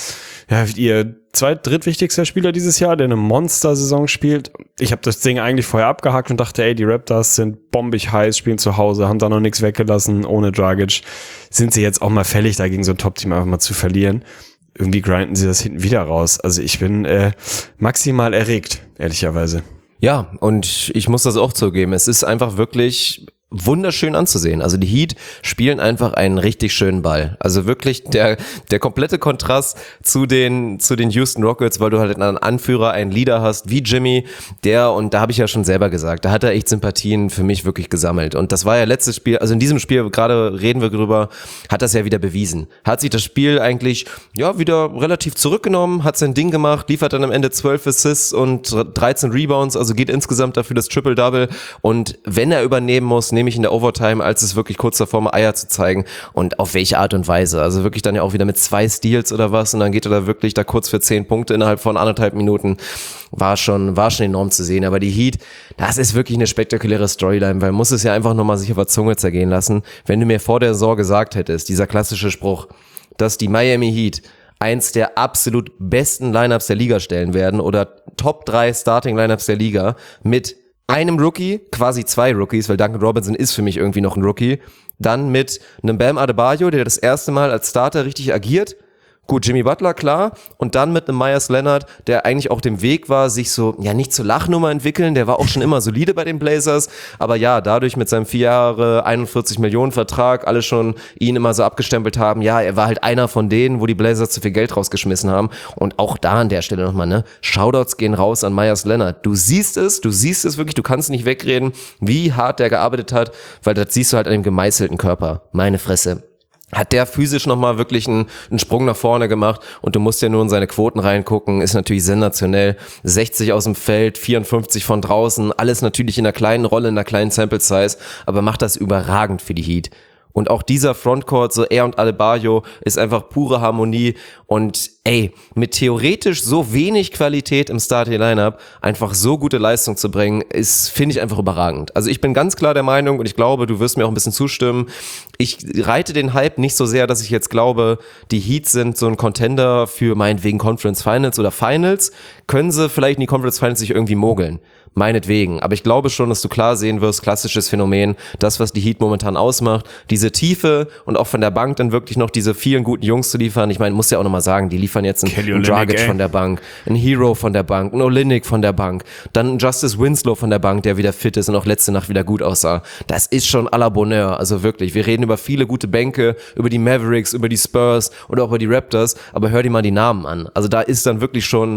ja, ihr zweit-, drittwichtigster Spieler dieses Jahr, der eine Monster-Saison spielt. Ich habe das Ding eigentlich vorher abgehakt und dachte, ey, die Raptors sind bombig heiß, spielen zu Hause, haben da noch nichts weggelassen, ohne Dragic. Sind sie jetzt auch mal fällig, da gegen so ein Top-Team einfach mal zu verlieren. Irgendwie grinden sie das hinten wieder raus. Also ich bin äh, maximal erregt, ehrlicherweise. Ja, und ich muss das auch zugeben. Es ist einfach wirklich wunderschön anzusehen. Also die Heat spielen einfach einen richtig schönen Ball. Also wirklich der der komplette Kontrast zu den zu den Houston Rockets, weil du halt einen Anführer, einen Leader hast wie Jimmy, der, und da habe ich ja schon selber gesagt, da hat er echt Sympathien für mich wirklich gesammelt. Und das war ja letztes Spiel, also in diesem Spiel, gerade reden wir drüber, hat das ja wieder bewiesen. Hat sich das Spiel eigentlich ja wieder relativ zurückgenommen, hat sein Ding gemacht, liefert dann am Ende zwölf Assists und dreizehn Rebounds, also geht insgesamt dafür das Triple-Double. Und wenn er übernehmen muss, nämlich in der Overtime, als es wirklich kurz davor war, Eier zu zeigen, und auf welche Art und Weise. Also wirklich dann ja auch wieder mit zwei Steals oder was, und dann geht er da wirklich da kurz für zehn Punkte innerhalb von anderthalb Minuten. War schon, war schon enorm zu sehen. Aber die Heat, das ist wirklich eine spektakuläre Storyline, weil man muss es ja einfach nochmal sich auf der Zunge zergehen lassen. Wenn du mir vor der Saison gesagt hättest, dieser klassische Spruch, dass die Miami Heat eins der absolut besten Lineups der Liga stellen werden oder Top drei Starting Lineups der Liga mit einem Rookie, quasi zwei Rookies, weil Duncan Robinson ist für mich irgendwie noch ein Rookie, dann mit einem Bam Adebayo, der das erste Mal als Starter richtig agiert. Gut, Jimmy Butler, klar. Und dann mit einem Myers Leonard, der eigentlich auch dem Weg war, sich so, ja, nicht zur Lachnummer entwickeln. Der war auch schon immer solide bei den Blazers. Aber ja, dadurch mit seinem vier Jahre einundvierzig Millionen Vertrag, alle schon ihn immer so abgestempelt haben. Ja, er war halt einer von denen, wo die Blazers zu viel Geld rausgeschmissen haben. Und auch da an der Stelle nochmal, ne? Shoutouts gehen raus an Myers Leonard. Du siehst es, du siehst es wirklich, du kannst nicht wegreden, wie hart der gearbeitet hat, weil das siehst du halt an dem gemeißelten Körper. Meine Fresse. Hat der physisch nochmal wirklich einen, einen Sprung nach vorne gemacht, und du musst ja nur in seine Quoten reingucken, ist natürlich sensationell. sechzig aus dem Feld, vierundfünfzig von draußen, alles natürlich in einer kleinen Rolle, in einer kleinen Sample Size, aber macht das überragend für die Heat. Und auch dieser Frontcourt, so er und Adebayo, ist einfach pure Harmonie. Und ey, mit theoretisch so wenig Qualität im Starting-Lineup einfach so gute Leistung zu bringen, ist, finde ich, einfach überragend. Also ich bin ganz klar der Meinung, und ich glaube, du wirst mir auch ein bisschen zustimmen, ich reite den Hype nicht so sehr, dass ich jetzt glaube, die Heat sind so ein Contender für meinetwegen Conference Finals oder Finals. Können sie vielleicht in die Conference Finals sich irgendwie mogeln? Meinetwegen. Aber ich glaube schon, dass du klar sehen wirst, klassisches Phänomen, das, was die Heat momentan ausmacht, diese Tiefe und auch von der Bank dann wirklich noch diese vielen guten Jungs zu liefern. Ich meine, muss ja auch nochmal sagen, die liefern jetzt einen, einen Dragic von der Bank, einen Hero von der Bank, einen Olynyk von der Bank, dann einen Justice Winslow von der Bank, der wieder fit ist und auch letzte Nacht wieder gut aussah. Das ist schon à la Bonheur. Also wirklich, wir reden über viele gute Bänke, über die Mavericks, über die Spurs oder auch über die Raptors, aber hör dir mal die Namen an. Also da ist dann wirklich schon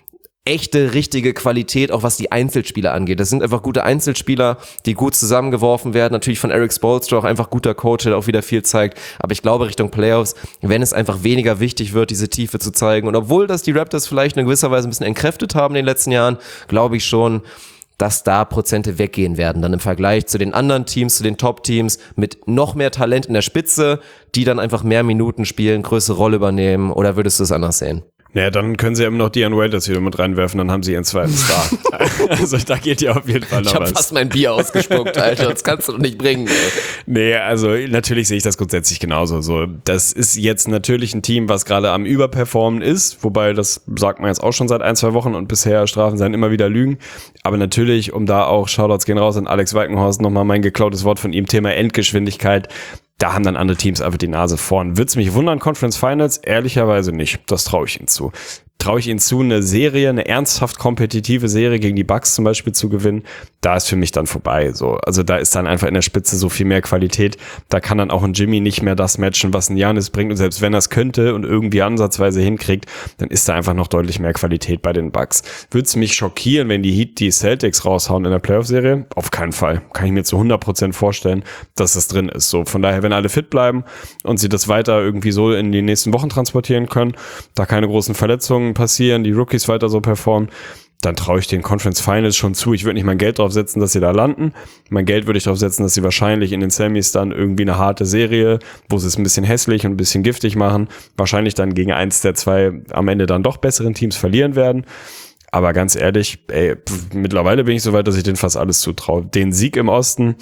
echte, richtige Qualität, auch was die Einzelspieler angeht. Das sind einfach gute Einzelspieler, die gut zusammengeworfen werden. Natürlich von Eric Spoelstra, auch einfach guter Coach, der auch wieder viel zeigt. Aber ich glaube, Richtung Playoffs, wenn es einfach weniger wichtig wird, diese Tiefe zu zeigen. Und obwohl das die Raptors vielleicht in gewisser Weise ein bisschen entkräftet haben in den letzten Jahren, glaube ich schon, dass da Prozente weggehen werden, dann im Vergleich zu den anderen Teams, zu den Top-Teams mit noch mehr Talent in der Spitze, die dann einfach mehr Minuten spielen, größere Rolle übernehmen. Oder würdest du es anders sehen? Naja, dann können sie eben noch Dion Waiters wieder mit reinwerfen, dann haben sie ihren zweiten Star. Also da geht ja auf jeden Fall noch ich hab was. Ich hab fast mein Bier ausgespuckt, Alter, das kannst du doch nicht bringen. Ey. Nee, also natürlich sehe ich das grundsätzlich genauso. So, das ist jetzt natürlich ein Team, was gerade am Überperformen ist, wobei das sagt man jetzt auch schon seit ein, zwei Wochen, und bisher strafen sie dann immer wieder Lügen. Aber natürlich, um da auch, Shoutouts gehen raus an Alex Weikenhorst, nochmal mein geklautes Wort von ihm, Thema Endgeschwindigkeit. Da haben dann andere Teams einfach die Nase vorn. Wird's mich wundern, Conference Finals? Ehrlicherweise nicht. Das traue ich ihnen zu. Traue ich ihnen zu, eine Serie, eine ernsthaft kompetitive Serie gegen die Bucks zum Beispiel zu gewinnen, da ist für mich dann vorbei. So, also da ist dann einfach in der Spitze so viel mehr Qualität. Da kann dann auch ein Jimmy nicht mehr das matchen, was ein Giannis bringt. Und selbst wenn er es könnte und irgendwie ansatzweise hinkriegt, dann ist da einfach noch deutlich mehr Qualität bei den Bucks. Würde es mich schockieren, wenn die Heat die Celtics raushauen in der Playoff-Serie? Auf keinen Fall. Kann ich mir zu hundert Prozent vorstellen, dass das drin ist. So, von daher, wenn alle fit bleiben und sie das weiter irgendwie so in die nächsten Wochen transportieren können, da keine großen Verletzungen passieren, die Rookies weiter so performen, dann traue ich den Conference Finals schon zu. Ich würde nicht mein Geld drauf setzen, dass sie da landen. Mein Geld würde ich drauf setzen, dass sie wahrscheinlich in den Semis dann irgendwie eine harte Serie, wo sie es ein bisschen hässlich und ein bisschen giftig machen, wahrscheinlich dann gegen eins der zwei am Ende dann doch besseren Teams verlieren werden. Aber ganz ehrlich, ey, pff, mittlerweile bin ich so weit, dass ich denen fast alles zutraue. Den Sieg im Osten,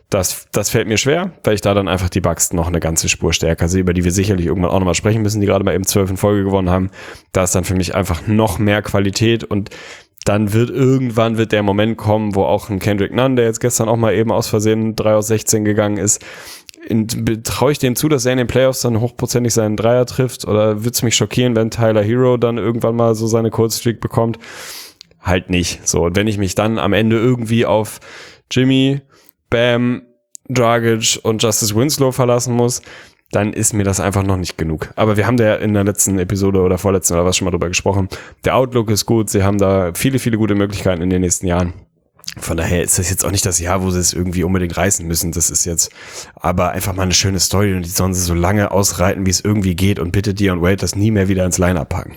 Das, das fällt mir schwer, weil ich da dann einfach die Bucks noch eine ganze Spur stärker sehe, über die wir sicherlich irgendwann auch nochmal sprechen müssen, die gerade mal eben zwölf in Folge gewonnen haben. Da ist dann für mich einfach noch mehr Qualität und dann wird irgendwann wird der Moment kommen, wo auch ein Kendrick Nunn, der jetzt gestern auch mal eben aus Versehen drei aus sechzehn gegangen ist, traue ich dem zu, dass er in den Playoffs dann hochprozentig seinen Dreier trifft, oder würde es mich schockieren, wenn Tyler Hero dann irgendwann mal so seine Kurzstreak bekommt? Halt nicht. So, und wenn ich mich dann am Ende irgendwie auf Jimmy, Bam, Dragic und Justice Winslow verlassen muss, dann ist mir das einfach noch nicht genug. Aber wir haben da ja in der letzten Episode oder vorletzten oder was schon mal drüber gesprochen. Der Outlook ist gut, sie haben da viele, viele gute Möglichkeiten in den nächsten Jahren. Von daher ist das jetzt auch nicht das Jahr, wo sie es irgendwie unbedingt reißen müssen. Das ist jetzt aber einfach mal eine schöne Story und die sollen sie so lange ausreiten, wie es irgendwie geht, und bitte Dion Wade das nie mehr wieder ins Line-Up packen.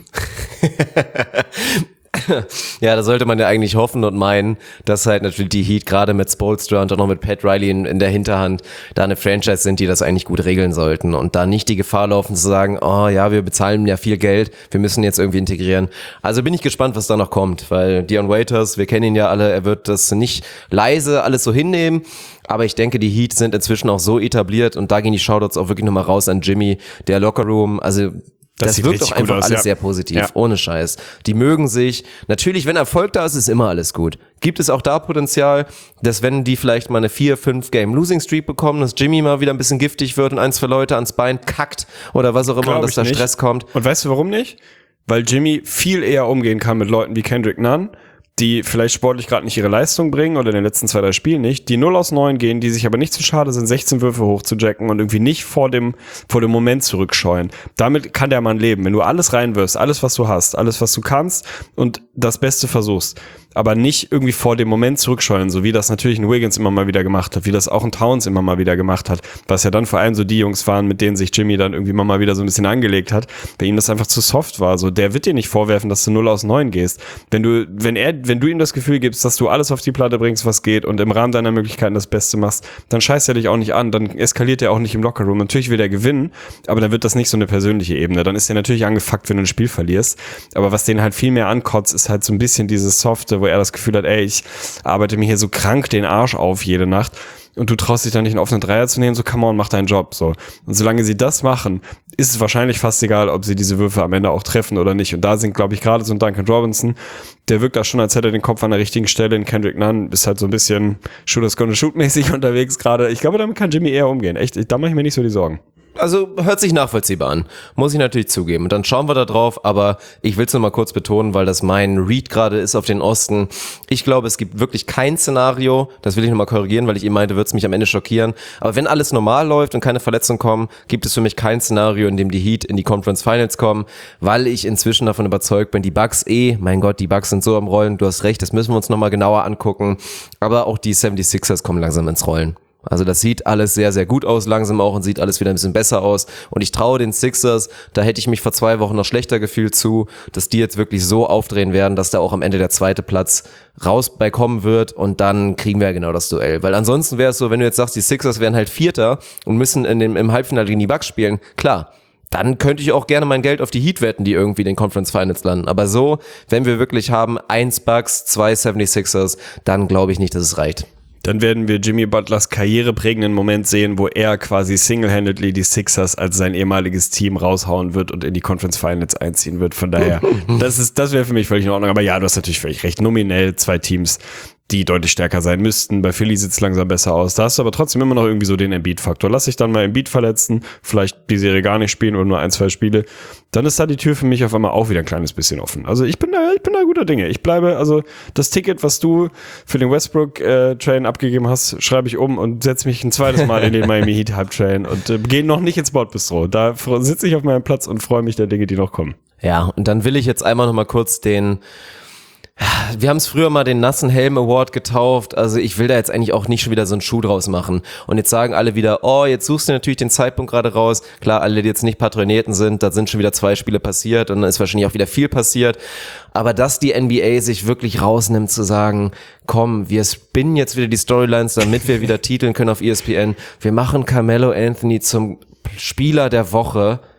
Ja, da sollte man ja eigentlich hoffen und meinen, dass halt natürlich die Heat gerade mit Spoelstra und auch noch mit Pat Riley in, in der Hinterhand da eine Franchise sind, die das eigentlich gut regeln sollten und da nicht die Gefahr laufen zu sagen, oh ja, wir bezahlen ja viel Geld, wir müssen jetzt irgendwie integrieren. Also bin ich gespannt, was da noch kommt, weil Dion Waiters, wir kennen ihn ja alle, er wird das nicht leise alles so hinnehmen, aber ich denke, die Heat sind inzwischen auch so etabliert und da gehen die Shoutouts auch wirklich nochmal raus an Jimmy, der Lockerroom, also Das, das wirkt doch einfach aus, alles ja. sehr positiv, ja. ohne Scheiß. Die mögen sich. Natürlich, wenn Erfolg da ist, ist immer alles gut. Gibt es auch da Potenzial, dass wenn die vielleicht mal eine vier, fünf Game Losing Streak bekommen, dass Jimmy mal wieder ein bisschen giftig wird und eins für Leute ans Bein kackt oder was auch immer, und dass da Stress kommt? Und weißt du warum nicht? Weil Jimmy viel eher umgehen kann mit Leuten wie Kendrick Nunn, die vielleicht sportlich gerade nicht ihre Leistung bringen oder in den letzten zwei, drei Spielen nicht, die null aus neun gehen, die sich aber nicht zu schade sind, sechzehn Würfe hochzujacken und irgendwie nicht vor dem vor dem Moment zurückscheuen. Damit kann der Mann leben. Wenn du alles reinwirfst, alles, was du hast, alles, was du kannst und das Beste versuchst, aber nicht irgendwie vor dem Moment zurückscheuen, so wie das natürlich ein Wiggins immer mal wieder gemacht hat, wie das auch ein Towns immer mal wieder gemacht hat, was ja dann vor allem so die Jungs waren, mit denen sich Jimmy dann irgendwie mal wieder so ein bisschen angelegt hat, bei ihm das einfach zu soft war. So, der wird dir nicht vorwerfen, dass du null aus neun gehst. Wenn du, wenn er, wenn du ihm das Gefühl gibst, dass du alles auf die Platte bringst, was geht und im Rahmen deiner Möglichkeiten das Beste machst, dann scheißt er dich auch nicht an, dann eskaliert er auch nicht im Lockerroom. Natürlich will er gewinnen, aber dann wird das nicht so eine persönliche Ebene. Dann ist er natürlich angefuckt, wenn du ein Spiel verlierst. Aber was den halt viel mehr ankotzt, ist halt so ein bisschen dieses Softe, wo er das Gefühl hat, ey, ich arbeite mir hier so krank den Arsch auf jede Nacht und du traust dich dann nicht einen offenen Dreier zu nehmen, so come on, mach deinen Job, so. Und solange sie das machen, ist es wahrscheinlich fast egal, ob sie diese Würfe am Ende auch treffen oder nicht. Und da sind, glaube ich, gerade so ein Duncan Robinson, der wirkt da schon, als hätte er den Kopf an der richtigen Stelle. In Kendrick Nunn ist halt so ein bisschen Shooters gonna shoot mäßig unterwegs gerade. Ich glaube, damit kann Jimmy eher umgehen. Echt, da mache ich mir nicht so die Sorgen. Also hört sich nachvollziehbar an, muss ich natürlich zugeben. Und dann schauen wir da drauf, aber ich will es nur mal kurz betonen, weil das mein Read gerade ist auf den Osten. Ich glaube, es gibt wirklich kein Szenario, das will ich nochmal korrigieren, weil ich eben meinte, wird es mich am Ende schockieren. Aber wenn alles normal läuft und keine Verletzungen kommen, gibt es für mich kein Szenario, in dem die Heat in die Conference Finals kommen, weil ich inzwischen davon überzeugt bin, die Bucks eh, mein Gott, die Bucks sind so am Rollen, du hast recht, das müssen wir uns nochmal genauer angucken. Aber auch die seventy-sixers kommen langsam ins Rollen. Also das sieht alles sehr, sehr gut aus langsam auch und sieht alles wieder ein bisschen besser aus. Und ich traue den Sixers, da hätte ich mich vor zwei Wochen noch schlechter gefühlt zu, dass die jetzt wirklich so aufdrehen werden, dass da auch am Ende der zweite Platz raus bei kommen wird und dann kriegen wir ja genau das Duell. Weil ansonsten wäre es so, wenn du jetzt sagst, die Sixers wären halt Vierter und müssen in dem, im Halbfinale gegen die Bucks spielen, klar, dann könnte ich auch gerne mein Geld auf die Heat wetten, die irgendwie in den Conference Finals landen. Aber so, wenn wir wirklich haben, eins Bucks, zwei seventy-sixers, dann glaube ich nicht, dass es reicht. Dann werden wir Jimmy Butlers karriereprägenden Moment sehen, wo er quasi single-handedly die Sixers als sein ehemaliges Team raushauen wird und in die Conference Finals einziehen wird. Von daher, das ist, das wäre für mich völlig in Ordnung. Aber ja, du hast natürlich völlig recht. Nominell zwei Teams, die deutlich stärker sein müssten. Bei Philly sieht es langsam besser aus. Da hast du aber trotzdem immer noch irgendwie so den Embiid-Faktor. Lass dich dann mal Embiid verletzen, vielleicht die Serie gar nicht spielen oder nur ein, zwei Spiele. Dann ist da die Tür für mich auf einmal auch wieder ein kleines bisschen offen. Also ich bin da, ich bin da guter Dinge. Ich bleibe, also das Ticket, was du für den Westbrook-Train äh, abgegeben hast, schreibe ich um und setze mich ein zweites Mal in den Miami Heat-Hype-Train und äh, gehe noch nicht ins Bordbistro. Da sitze ich auf meinem Platz und freue mich der Dinge, die noch kommen. Ja, und dann will ich jetzt einmal noch mal kurz den Wir haben es früher mal den nassen Helm Award getauft, also ich will da jetzt eigentlich auch nicht schon wieder so einen Schuh draus machen. Und jetzt sagen alle wieder, oh, jetzt suchst du natürlich den Zeitpunkt gerade raus. Klar, alle, die jetzt nicht Patronierten sind, da sind schon wieder zwei Spiele passiert und dann ist wahrscheinlich auch wieder viel passiert. Aber dass die N B A sich wirklich rausnimmt zu sagen, komm, wir spinnen jetzt wieder die Storylines, damit wir wieder titeln können auf E S P N. Wir machen Carmelo Anthony zum Spieler der Woche.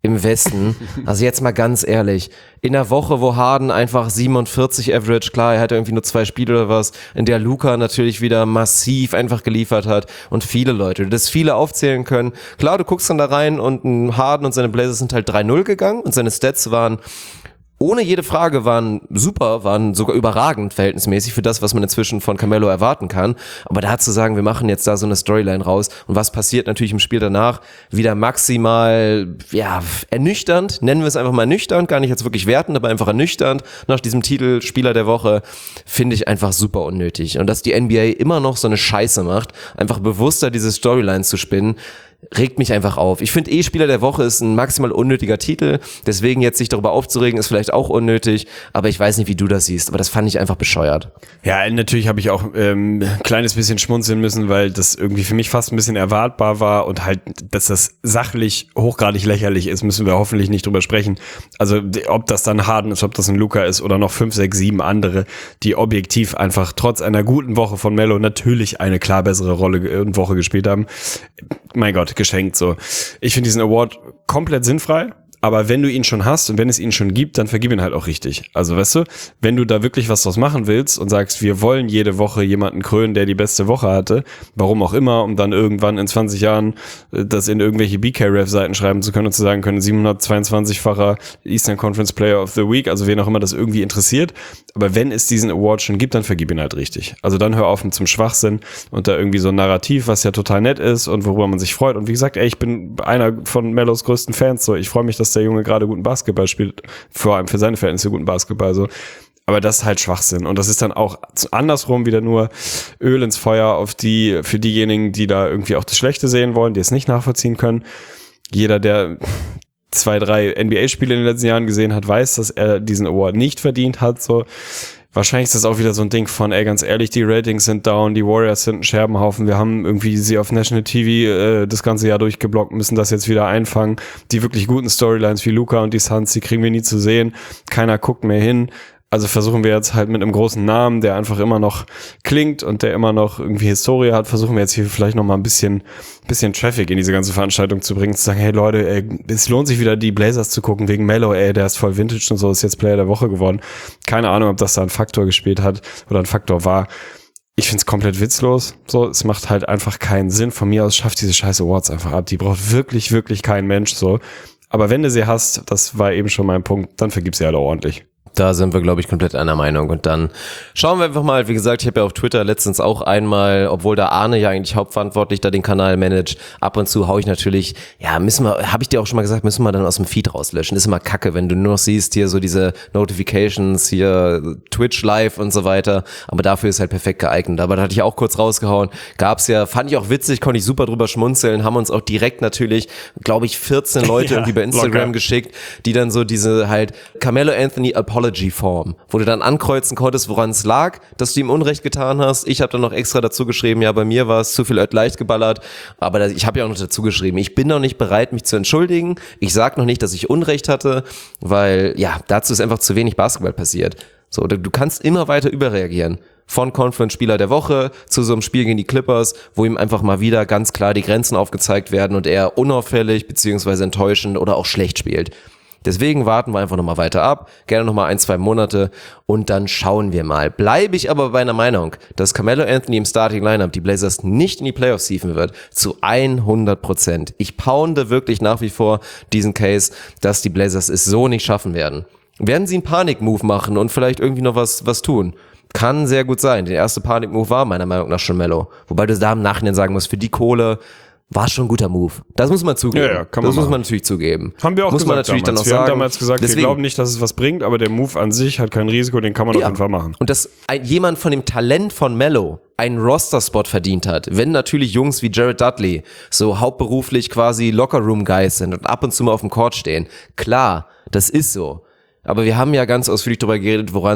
im Westen. Also jetzt mal ganz ehrlich, in der Woche, wo Harden einfach siebenundvierzig Average, klar, er hatte irgendwie nur zwei Spiele oder was, in der Luka natürlich wieder massiv einfach geliefert hat und viele Leute, das viele aufzählen können. Klar, du guckst dann da rein und ein Harden und seine Blazers sind halt drei null gegangen und seine Stats waren ohne jede Frage waren super, waren sogar überragend verhältnismäßig für das, was man inzwischen von Carmelo erwarten kann. Aber da zu sagen, wir machen jetzt da so eine Storyline raus und was passiert natürlich im Spiel danach, wieder maximal, ja, ernüchternd, nennen wir es einfach mal ernüchternd, gar nicht jetzt wirklich wertend, aber einfach ernüchternd nach diesem Titel Spieler der Woche, finde ich einfach super unnötig. Und dass die N B A immer noch so eine Scheiße macht, einfach bewusster diese Storylines zu spinnen, regt mich einfach auf. Ich finde eh, Spieler der Woche ist ein maximal unnötiger Titel, deswegen jetzt sich darüber aufzuregen, ist vielleicht auch unnötig, aber ich weiß nicht, wie du das siehst, aber das fand ich einfach bescheuert. Ja, natürlich habe ich auch ähm, ein kleines bisschen schmunzeln müssen, weil das irgendwie für mich fast ein bisschen erwartbar war und halt, dass das sachlich hochgradig lächerlich ist, müssen wir hoffentlich nicht drüber sprechen. Also ob das dann Harden ist, ob das ein Luka ist oder noch fünf, sechs, sieben andere, die objektiv einfach trotz einer guten Woche von Melo natürlich eine klar bessere Rolle und Woche gespielt haben. Mein Gott, geschenkt so. Ich finde diesen Award komplett sinnfrei, aber wenn du ihn schon hast und wenn es ihn schon gibt, dann vergib ihn halt auch richtig. Also weißt du, wenn du da wirklich was draus machen willst und sagst, wir wollen jede Woche jemanden krönen, der die beste Woche hatte, warum auch immer, um dann irgendwann in zwanzig Jahren das in irgendwelche B K-Ref-Seiten schreiben zu können und zu sagen können, siebenhundertzweiundzwanzig-facher Eastern Conference Player of the Week, also wen auch immer das irgendwie interessiert. Aber wenn es diesen Award schon gibt, dann vergib ihn halt richtig. Also dann hör auf mit zum Schwachsinn und da irgendwie so ein Narrativ, was ja total nett ist und worüber man sich freut. Und wie gesagt, ey, ich bin einer von Melos größten Fans, so ich freue mich, dass der Junge gerade guten Basketball spielt, vor allem für seine Verhältnisse guten Basketball, so. Aber das ist halt Schwachsinn. Und das ist dann auch andersrum wieder nur Öl ins Feuer auf die, für diejenigen, die da irgendwie auch das Schlechte sehen wollen, die es nicht nachvollziehen können. Jeder, der zwei, drei N B A-Spiele in den letzten Jahren gesehen hat, weiß, dass er diesen Award nicht verdient hat, so. Wahrscheinlich ist das auch wieder so ein Ding von, ey, ganz ehrlich, die Ratings sind down, die Warriors sind ein Scherbenhaufen, wir haben irgendwie sie auf National T V äh, das ganze Jahr durchgeblockt, müssen das jetzt wieder einfangen. Die wirklich guten Storylines wie Luka und die Suns, die kriegen wir nie zu sehen. Keiner guckt mehr hin. Also versuchen wir jetzt halt mit einem großen Namen, der einfach immer noch klingt und der immer noch irgendwie Historie hat, versuchen wir jetzt hier vielleicht noch mal ein bisschen, bisschen Traffic in diese ganze Veranstaltung zu bringen, zu sagen, hey Leute, ey, es lohnt sich wieder die Blazers zu gucken wegen Melo, ey, der ist voll Vintage und so, ist jetzt Player der Woche geworden. Keine Ahnung, ob das da ein Faktor gespielt hat oder ein Faktor war. Ich find's komplett witzlos. So, es macht halt einfach keinen Sinn. Von mir aus schafft diese scheiß Awards einfach ab. Die braucht wirklich, wirklich kein Mensch so. Aber wenn du sie hast, das war eben schon mein Punkt, dann vergib sie halt auch ordentlich. Da sind wir, glaube ich, komplett einer Meinung. Und dann schauen wir einfach mal, wie gesagt, ich habe ja auf Twitter letztens auch einmal, obwohl da Arne ja eigentlich hauptverantwortlich da den Kanal managt, ab und zu hau ich natürlich, ja, müssen wir, habe ich dir auch schon mal gesagt, müssen wir dann aus dem Feed rauslöschen. Ist immer kacke, wenn du nur noch siehst, hier so diese Notifications, hier Twitch Live und so weiter. Aber dafür ist halt perfekt geeignet. Aber da hatte ich auch kurz rausgehauen. Gab's ja, fand ich auch witzig, konnte ich super drüber schmunzeln, haben uns auch direkt natürlich, glaube ich, vierzehn Leute ja, irgendwie bei Instagram locker geschickt, die dann so diese halt Carmelo Anthony Apology Form, wo du dann ankreuzen konntest, woran es lag, dass du ihm Unrecht getan hast. Ich habe dann noch extra dazu geschrieben, ja, bei mir war es zu viel leicht geballert, aber das, ich habe ja auch noch dazu geschrieben, ich bin noch nicht bereit, mich zu entschuldigen. Ich sag noch nicht, dass ich Unrecht hatte, weil, ja, dazu ist einfach zu wenig Basketball passiert. So, du, du kannst immer weiter überreagieren. Von Conference-Spieler der Woche zu so einem Spiel gegen die Clippers, wo ihm einfach mal wieder ganz klar die Grenzen aufgezeigt werden und er unauffällig beziehungsweise enttäuschend oder auch schlecht spielt. Deswegen warten wir einfach nochmal weiter ab, gerne nochmal ein, zwei Monate und dann schauen wir mal. Bleibe ich aber bei einer Meinung, dass Carmelo Anthony im Starting Lineup die Blazers nicht in die Playoffs hieven wird, zu hundert Prozent. Ich pounde wirklich nach wie vor diesen Case, dass die Blazers es so nicht schaffen werden. Werden sie einen Panik-Move machen und vielleicht irgendwie noch was, was tun? Kann sehr gut sein. Der erste Panik-Move war meiner Meinung nach schon Melo. Wobei du da im Nachhinein sagen musst, für die Kohle war schon ein guter Move. Das muss man zugeben. Ja, ja, kann man das machen. muss man natürlich zugeben. Haben wir auch muss gesagt man natürlich damals. Dann noch wir sagen. haben damals gesagt, Deswegen, wir glauben nicht, dass es was bringt, aber der Move an sich hat kein Risiko, den kann man ja, auf jeden Fall machen. Und dass ein, jemand von dem Talent von Melo einen Roster-Spot verdient hat, wenn natürlich Jungs wie Jared Dudley so hauptberuflich quasi Locker-Room-Guys sind und ab und zu mal auf dem Court stehen. Klar, das ist so. Aber wir haben ja ganz ausführlich darüber geredet, woran es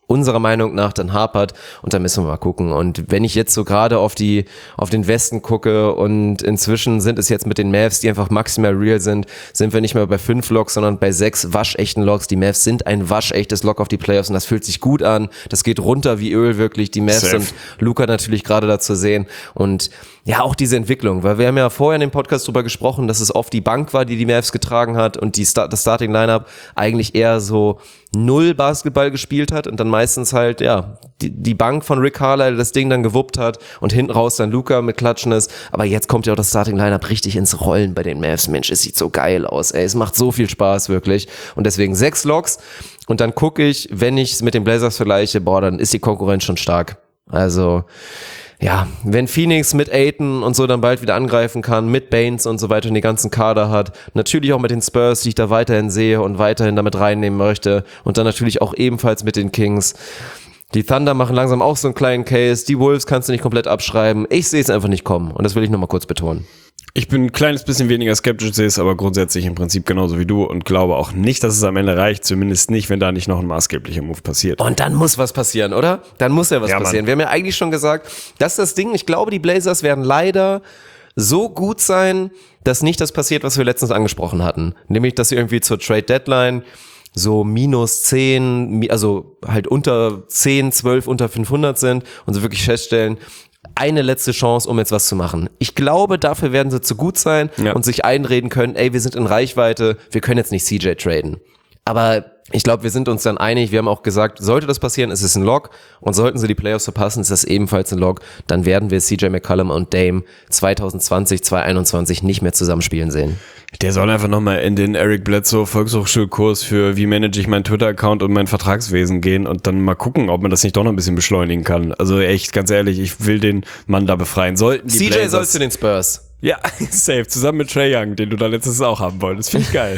unserer Meinung nach dann hapert und da müssen wir mal gucken. Und wenn ich jetzt so gerade auf die auf den Westen gucke und inzwischen sind es jetzt mit den Mavs, die einfach maximal real sind, sind wir nicht mehr bei fünf Logs, sondern bei sechs waschechten Logs. Die Mavs sind ein waschechtes Log auf die Playoffs und das fühlt sich gut an. Das geht runter wie Öl wirklich. Die Mavs Safe. und Luka natürlich gerade da zu sehen und ja, auch diese Entwicklung, weil wir haben ja vorher in dem Podcast drüber gesprochen, dass es oft die Bank war, die die Mavs getragen hat und die Start, das Starting Lineup eigentlich eher so null Basketball gespielt hat und dann meistens halt, ja, die, die Bank von Rick Carlisle das Ding dann gewuppt hat und hinten raus dann Luka mit Klatschen ist. Aber jetzt kommt ja auch das Starting Lineup richtig ins Rollen bei den Mavs. Mensch, es sieht so geil aus, ey. Es macht so viel Spaß, wirklich. Und deswegen sechs Logs. Und dann gucke ich, wenn ich es mit den Blazers vergleiche, boah, dann ist die Konkurrenz schon stark. Also, ja, wenn Phoenix mit Ayton und so dann bald wieder angreifen kann, mit Baines und so weiter und die ganzen Kader hat, natürlich auch mit den Spurs, die ich da weiterhin sehe und weiterhin damit reinnehmen möchte und dann natürlich auch ebenfalls mit den Kings. Die Thunder machen langsam auch so einen kleinen Case, die Wolves kannst du nicht komplett abschreiben. Ich sehe es einfach nicht kommen und das will ich nochmal kurz betonen. Ich bin ein kleines bisschen weniger skeptisch, sehe es aber grundsätzlich im Prinzip genauso wie du und glaube auch nicht, dass es am Ende reicht, zumindest nicht, wenn da nicht noch ein maßgeblicher Move passiert. Und dann muss was passieren, oder? Dann muss ja was Ja, passieren. Mann. Wir haben ja eigentlich schon gesagt, das ist das Ding, ich glaube, die Blazers werden leider so gut sein, dass nicht das passiert, was wir letztens angesprochen hatten. Nämlich, dass sie irgendwie zur Trade-Deadline so minus zehn, also halt unter zehn, zwölf, unter fünfhundert sind und so wirklich feststellen, eine letzte Chance, um jetzt was zu machen. Ich glaube, dafür werden sie zu gut sein Ja. und sich einreden können, ey, wir sind in Reichweite, wir können jetzt nicht C J traden. Aber ich glaube, wir sind uns dann einig, wir haben auch gesagt, sollte das passieren, ist es ein Lock und sollten sie die Playoffs verpassen, ist das ebenfalls ein Lock, dann werden wir C J McCollum und Dame zwanzig zwanzig, zwanzig einundzwanzig nicht mehr zusammenspielen sehen. Der soll einfach nochmal in den Eric Bledsoe Volkshochschulkurs für wie manage ich meinen Twitter-Account und mein Vertragswesen gehen und dann mal gucken, ob man das nicht doch noch ein bisschen beschleunigen kann. Also echt, ganz ehrlich, ich will den Mann da befreien. Sollten die C J Blazers, soll zu den Spurs. Ja, safe, zusammen mit Trae Young, den du da letztes auch haben wolltest. Finde ich geil.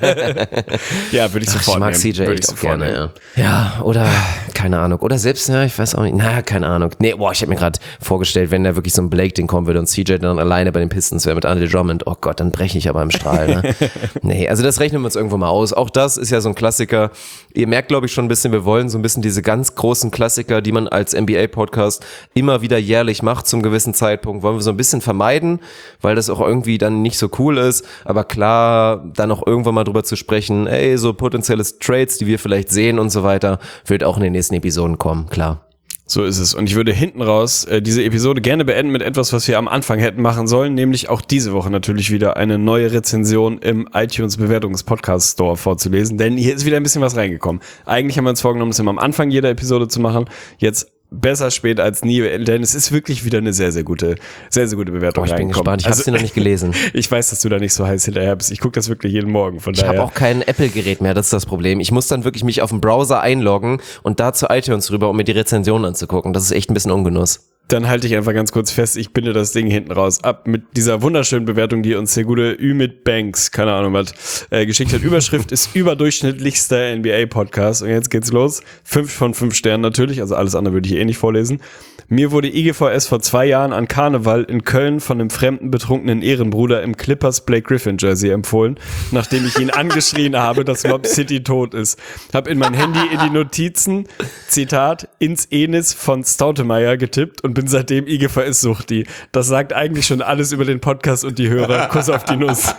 Ja, würde ich Ach, sofort ich mag nehmen. C J Würde echt ich auch sofort gerne, nehmen. ja. Ja, oder, keine Ahnung. Oder selbst, ja, ich weiß auch nicht, na, keine Ahnung. Nee, boah, ich habe mir gerade vorgestellt, wenn da wirklich so ein Blake-Ding kommen würde und C J dann alleine bei den Pistons wäre mit Andre Drummond, oh Gott, dann breche ich aber im Strahl, ne? Nee, also das rechnen wir uns irgendwo mal aus. Auch das ist ja so ein Klassiker. Ihr merkt, glaube ich, schon ein bisschen, wir wollen so ein bisschen diese ganz großen Klassiker, die man als N B A-Podcast immer wieder jährlich macht zum gewissen Zeitpunkt, wollen wir so ein bisschen vermeiden, weil das auch irgendwie dann nicht so cool ist, aber klar, dann auch irgendwann mal drüber zu sprechen, ey, so potenzielle Trades, die wir vielleicht sehen und so weiter, wird auch in den nächsten Episoden kommen, klar. So ist es. Und ich würde hinten raus äh, diese Episode gerne beenden mit etwas, was wir am Anfang hätten machen sollen, nämlich auch diese Woche natürlich wieder eine neue Rezension im iTunes-Bewertungs-Podcast-Store vorzulesen, denn hier ist wieder ein bisschen was reingekommen. Eigentlich haben wir uns vorgenommen, das immer am Anfang jeder Episode zu machen. Jetzt besser spät als nie, denn es ist wirklich wieder eine sehr, sehr gute, sehr, sehr gute Bewertung Oh, ich bin reingekommen. gespannt, ich habe sie noch nicht gelesen. Ich weiß, dass du da nicht so heiß hinterher bist. Ich gucke das wirklich jeden Morgen, von Ich daher. habe auch kein Apple-Gerät mehr, das ist das Problem. Ich muss dann wirklich mich auf den Browser einloggen und da zu iTunes rüber, um mir die Rezension anzugucken. Das ist echt ein bisschen Ungenuss. Dann halte ich einfach ganz kurz fest, ich binde das Ding hinten raus ab mit dieser wunderschönen Bewertung, die uns der gute Ümit Banks, keine Ahnung was, äh, geschickt hat. Überschrift ist überdurchschnittlichster N B A-Podcast. Und jetzt geht's los. Fünf von fünf Sternen natürlich, also alles andere würde ich eh nicht vorlesen. Mir wurde I G V S vor zwei Jahren an Karneval in Köln von einem fremden, betrunkenen Ehrenbruder im Clippers Blake Griffin Jersey empfohlen, nachdem ich ihn angeschrien habe, dass Lob City tot ist. Hab in mein Handy in die Notizen, Zitat, ins Enis von Stautemeyer getippt und bin seitdem I G V S-Suchti. Das sagt eigentlich schon alles über den Podcast und die Hörer. Kuss auf die Nuss.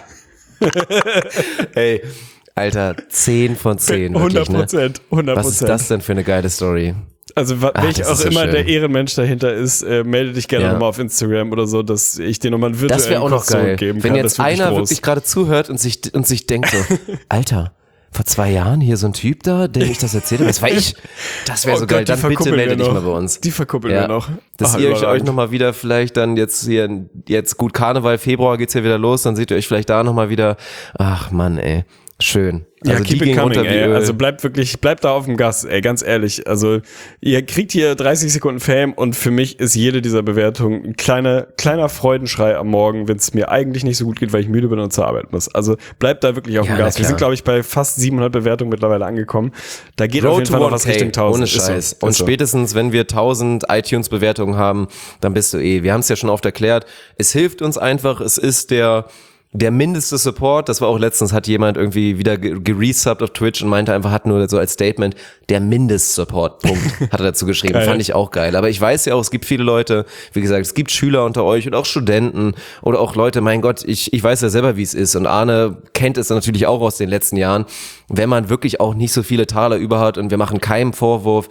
Ey, Alter, zehn von zehn. hundert Wirklich, Prozent, ne? hundert Was ist Prozent. das denn für eine geile Story? Also wa- Ach, welch das auch ist so immer schön. der Ehrenmensch dahinter ist, äh, melde dich gerne Ja. nochmal auf Instagram oder so, dass ich dir nochmal einen virtuellen Das wäre auch noch Kuss geil. zurückgeben Wenn kann. jetzt Das ist einer groß. wirklich gerade zuhört und sich, und sich denkt so, Alter, vor zwei Jahren hier so ein Typ da, dem ich das erzählt habe, das war ich. Das wäre Oh so Gott, geil. die Dann bitte verkuppeln melde wir dich noch. mal bei uns. Die verkuppeln wir noch. Dass Ach, ihr euch, euch überragend. nochmal wieder vielleicht dann jetzt hier, jetzt gut Karneval, Februar geht's ja wieder los, dann seht ihr euch vielleicht da nochmal wieder. Ach Mann, ey. Schön. Ja, Also keep die it ging coming, runter wie ey. Öl. Also bleibt wirklich, bleibt da auf dem Gas, ey, ganz ehrlich. Also ihr kriegt hier dreißig Sekunden Fame und für mich ist jede dieser Bewertungen ein kleiner, kleiner Freudenschrei am Morgen, wenn es mir eigentlich nicht so gut geht, weil ich müde bin und zur Arbeit muss. Also bleibt da wirklich auf Ja, dem na Gas. Wir klar. sind, glaube ich, bei fast siebenhundert Bewertungen mittlerweile angekommen. Da geht auf jeden Fall noch was Richtung tausend. ohne Ist so. Scheiß. Ist Und so. spätestens, wenn wir tausend iTunes-Bewertungen haben, dann bist du eh. Wir haben es ja schon oft erklärt. Es hilft uns einfach. Es ist der der mindeste Support, das war auch letztens, hat jemand irgendwie wieder geresubbt auf Twitch und meinte einfach, hat nur so als Statement, der Mindestsupport, Punkt, hat er dazu geschrieben. Fand ich auch geil. Aber ich weiß ja auch, es gibt viele Leute, wie gesagt, es gibt Schüler unter euch und auch Studenten oder auch Leute, mein Gott, ich, ich weiß ja selber, wie es ist und Arne kennt es natürlich auch aus den letzten Jahren, wenn man wirklich auch nicht so viele Taler über hat und wir machen keinen Vorwurf.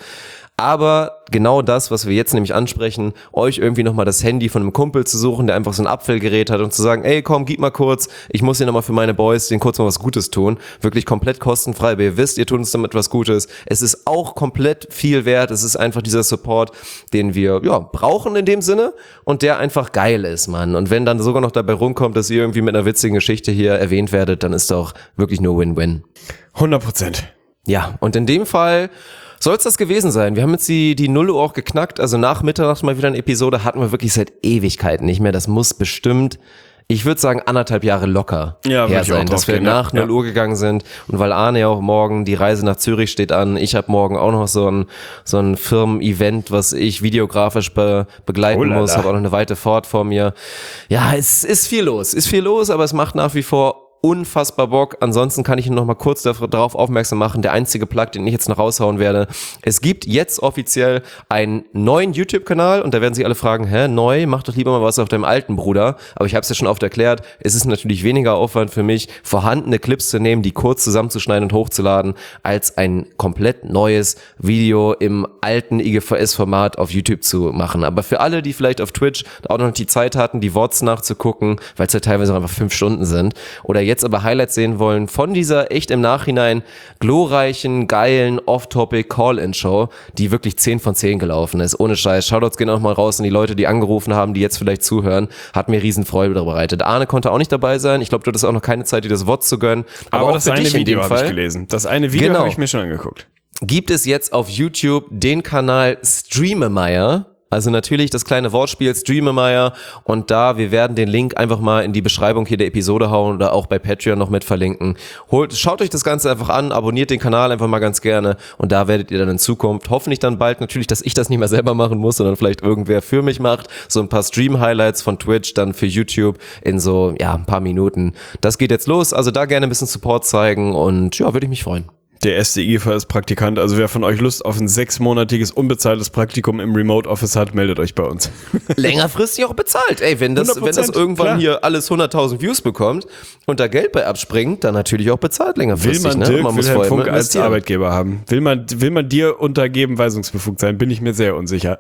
Aber genau das, was wir jetzt nämlich ansprechen, euch irgendwie nochmal das Handy von einem Kumpel zu suchen, der einfach so ein Apfelgerät hat und zu sagen, ey komm, gib mal kurz, ich muss hier nochmal für meine Boys denen kurz mal was Gutes tun. Wirklich komplett kostenfrei, aber ihr wisst, ihr tut uns damit was Gutes. Es ist auch komplett viel wert, es ist einfach dieser Support, den wir ja brauchen in dem Sinne und der einfach geil ist, Mann. Und wenn dann sogar noch dabei rumkommt, dass ihr irgendwie mit einer witzigen Geschichte hier erwähnt werdet, dann ist doch wirklich nur Win-Win. hundert Prozent. Ja, und in dem Fall soll es das gewesen sein. Wir haben jetzt die, die null Uhr auch geknackt, also nach Mitternacht mal wieder eine Episode, hatten wir wirklich seit Ewigkeiten nicht mehr. Das muss bestimmt, ich würde sagen, anderthalb Jahre locker ja, her sein, dass wir gehen, nach ja. null Uhr gegangen sind. Und weil Arne ja auch morgen, die Reise nach Zürich steht an, ich habe morgen auch noch so ein, so ein Firmen-Event, was ich videografisch be, begleiten oh, muss, habe auch noch eine weite Fahrt vor mir. Ja, es ist viel los, ist viel los, aber es macht nach wie vor unfassbar Bock. Ansonsten kann ich noch mal kurz darauf aufmerksam machen, der einzige Plug, den ich jetzt noch raushauen werde. Es gibt jetzt offiziell einen neuen YouTube-Kanal und da werden sich alle fragen, hä, neu? Mach doch lieber mal was auf deinem alten Bruder. Aber ich habe es ja schon oft erklärt, es ist natürlich weniger Aufwand für mich, vorhandene Clips zu nehmen, die kurz zusammenzuschneiden und hochzuladen, als ein komplett neues Video im alten I G V S-Format auf YouTube zu machen. Aber für alle, die vielleicht auf Twitch auch noch die Zeit hatten, die V O Ds nachzugucken, weil es ja teilweise auch einfach fünf Stunden sind, oder jetzt jetzt aber Highlights sehen wollen von dieser echt im Nachhinein glorreichen, geilen Off-Topic Call-In-Show, die wirklich zehn von zehn gelaufen ist. Ohne Scheiß. Shoutouts gehen auch mal raus an die Leute, die angerufen haben, die jetzt vielleicht zuhören. Hat mir riesen Freude bereitet. Arne konnte auch nicht dabei sein. Ich glaube, du hattest auch noch keine Zeit, dir das V O D zu gönnen. Aber, aber auch das eine Video habe ich Fall gelesen. Das eine Video genau. habe ich mir schon angeguckt. Gibt es jetzt auf YouTube den Kanal Streamemeyer. Also natürlich das kleine Wortspiel Streamemeyer und da, wir werden den Link einfach mal in die Beschreibung hier der Episode hauen oder auch bei Patreon noch mit verlinken. Holt, schaut euch das Ganze einfach an, abonniert den Kanal einfach mal ganz gerne und da werdet ihr dann in Zukunft hoffentlich dann bald natürlich, dass ich das nicht mehr selber machen muss, sondern vielleicht irgendwer für mich macht, so ein paar Stream-Highlights von Twitch dann für YouTube in so, ja, ein paar Minuten. Das geht jetzt los, also da gerne ein bisschen Support zeigen und ja, würde ich mich freuen. Der erste I G V S-Praktikant, also wer von euch Lust auf ein sechsmonatiges unbezahltes Praktikum im Remote-Office hat, meldet euch bei uns. Längerfristig auch bezahlt. Ey, wenn das, wenn das irgendwann klar. hier alles hunderttausend Views bekommt und da Geld bei abspringt, dann natürlich auch bezahlt Will längerfristig. man ne? Dirk man muss Wilhelm vorher Funk immer als investieren. Arbeitgeber haben? Will man, will man dir untergeben weisungsbefugt sein? Bin ich mir sehr unsicher.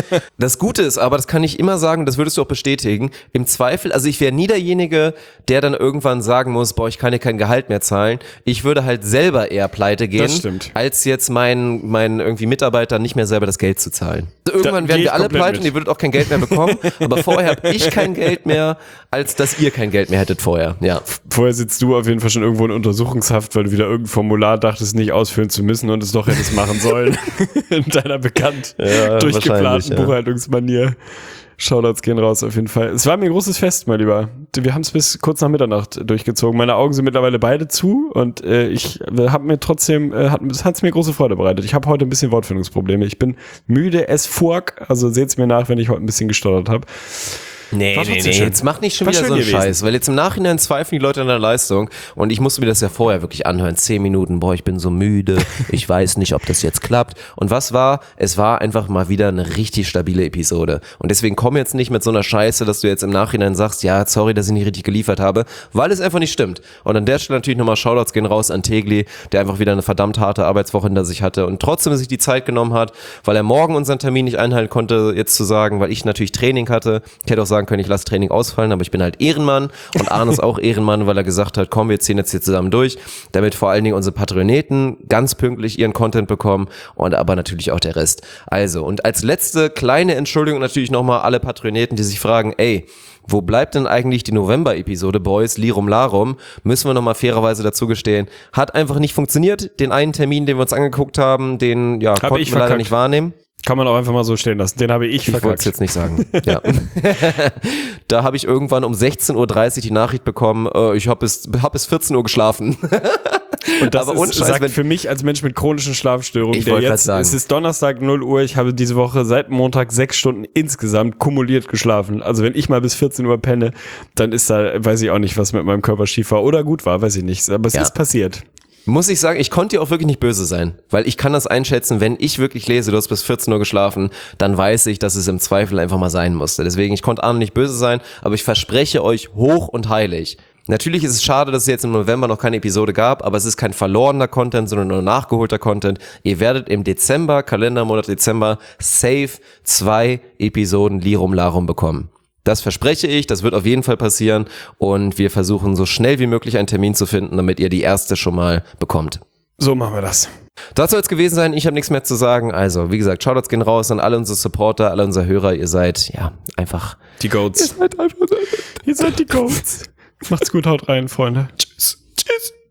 Das Gute ist aber, das kann ich immer sagen, das würdest du auch bestätigen, im Zweifel, also ich wäre nie derjenige, der dann irgendwann sagen muss, boah, ich kann dir kein Gehalt mehr zahlen. Ich würde halt selber eher pleite gehen. Das stimmt. Als jetzt meinen mein irgendwie Mitarbeiter nicht mehr selber das Geld zu zahlen. Also irgendwann Da werden geh wir ich alle komplett pleite und mit. ihr würdet auch kein Geld mehr bekommen, aber vorher habe ich kein Geld mehr, als dass ihr kein Geld mehr hättet vorher. Ja. Vorher sitzt du auf jeden Fall schon irgendwo in Untersuchungshaft, weil du wieder irgendein Formular dachtest, nicht ausfüllen zu müssen und es doch hättest machen sollen. In deiner bekannt Ja, durchgeplanten wahrscheinlich, ja. Buchhaltungsmanier. Shoutouts gehen raus auf jeden Fall. Es war mir ein großes Fest, mein Lieber. Wir haben es bis kurz nach Mitternacht durchgezogen. Meine Augen sind mittlerweile beide zu und äh, ich habe mir trotzdem, äh, hat es mir große Freude bereitet. Ich habe heute ein bisschen Wortfindungsprobleme. Ich bin müde as fuck, also seht's mir nach, wenn ich heute ein bisschen gestottert habe. Nee, War nee, trotzdem nee, schön. jetzt mach nicht schon War wieder schön so einen gewesen. Scheiß, weil jetzt im Nachhinein zweifeln die Leute an der Leistung und ich musste mir das ja vorher wirklich anhören, zehn Minuten, boah, ich bin so müde, ich weiß nicht, ob das jetzt klappt und was war? Es war einfach mal wieder eine richtig stabile Episode und deswegen komm jetzt nicht mit so einer Scheiße, dass du jetzt im Nachhinein sagst, ja, sorry, dass ich nicht richtig geliefert habe, weil es einfach nicht stimmt und an der Stelle natürlich nochmal Shoutouts gehen raus an Tegli, der einfach wieder eine verdammt harte Arbeitswoche hinter sich hatte und trotzdem sich die Zeit genommen hat, weil er morgen unseren Termin nicht einhalten konnte, jetzt zu sagen, weil ich natürlich Training hatte, ich hätte auch sagen können, ich lasse Training ausfallen, aber ich bin halt Ehrenmann und Arne ist auch Ehrenmann, weil er gesagt hat, komm, wir ziehen jetzt hier zusammen durch, damit vor allen Dingen unsere Patroneten ganz pünktlich ihren Content bekommen und aber natürlich auch der Rest. Also, und als letzte kleine Entschuldigung natürlich nochmal alle Patroneten, die sich fragen, ey, wo bleibt denn eigentlich die November-Episode, Boys, Lirum Larum? Müssen wir nochmal fairerweise dazu gestehen. Hat einfach nicht funktioniert. Den einen Termin, den wir uns angeguckt haben, den ja, Hab konnten ich wir leider verkackt. nicht wahrnehmen. Kann man auch einfach mal so stehen lassen. Den habe ich Ich wollte es verkackt. jetzt nicht sagen. Ja. Da habe ich irgendwann um sechzehn Uhr dreißig die Nachricht bekommen, äh, ich habe bis, hab bis vierzehn Uhr geschlafen. Und das Aber ist, ohne Scheiß, sagt wenn- für mich als Mensch mit chronischen Schlafstörungen, Ich der wollte grad jetzt, sagen. es ist Donnerstag null Uhr, ich habe diese Woche seit Montag sechs Stunden insgesamt kumuliert geschlafen. Also wenn ich mal bis vierzehn Uhr penne, dann ist da, weiß ich auch nicht, was mit meinem Körper schief war oder gut war, weiß ich nicht. Aber es Ja. ist passiert. Muss ich sagen, ich konnte dir auch wirklich nicht böse sein, weil ich kann das einschätzen, wenn ich wirklich lese, du hast bis vierzehn Uhr geschlafen, dann weiß ich, dass es im Zweifel einfach mal sein musste. Deswegen, ich konnte Arne nicht böse sein, aber ich verspreche euch hoch und heilig. Natürlich ist es schade, dass es jetzt im November noch keine Episode gab, aber es ist kein verlorener Content, sondern nur nachgeholter Content. Ihr werdet im Dezember, Kalendermonat Dezember, safe zwei Episoden Lirum Larum bekommen. Das verspreche ich, das wird auf jeden Fall passieren und wir versuchen so schnell wie möglich einen Termin zu finden, damit ihr die erste schon mal bekommt. So machen wir das. Das soll es gewesen sein, ich habe nichts mehr zu sagen. Also, wie gesagt, Shoutouts gehen raus an alle unsere Supporter, alle unsere Hörer. Ihr seid, ja, einfach... Die Goats. Ihr seid einfach... Ihr seid die Goats. Macht's gut, haut rein, Freunde. Tschüss. Tschüss.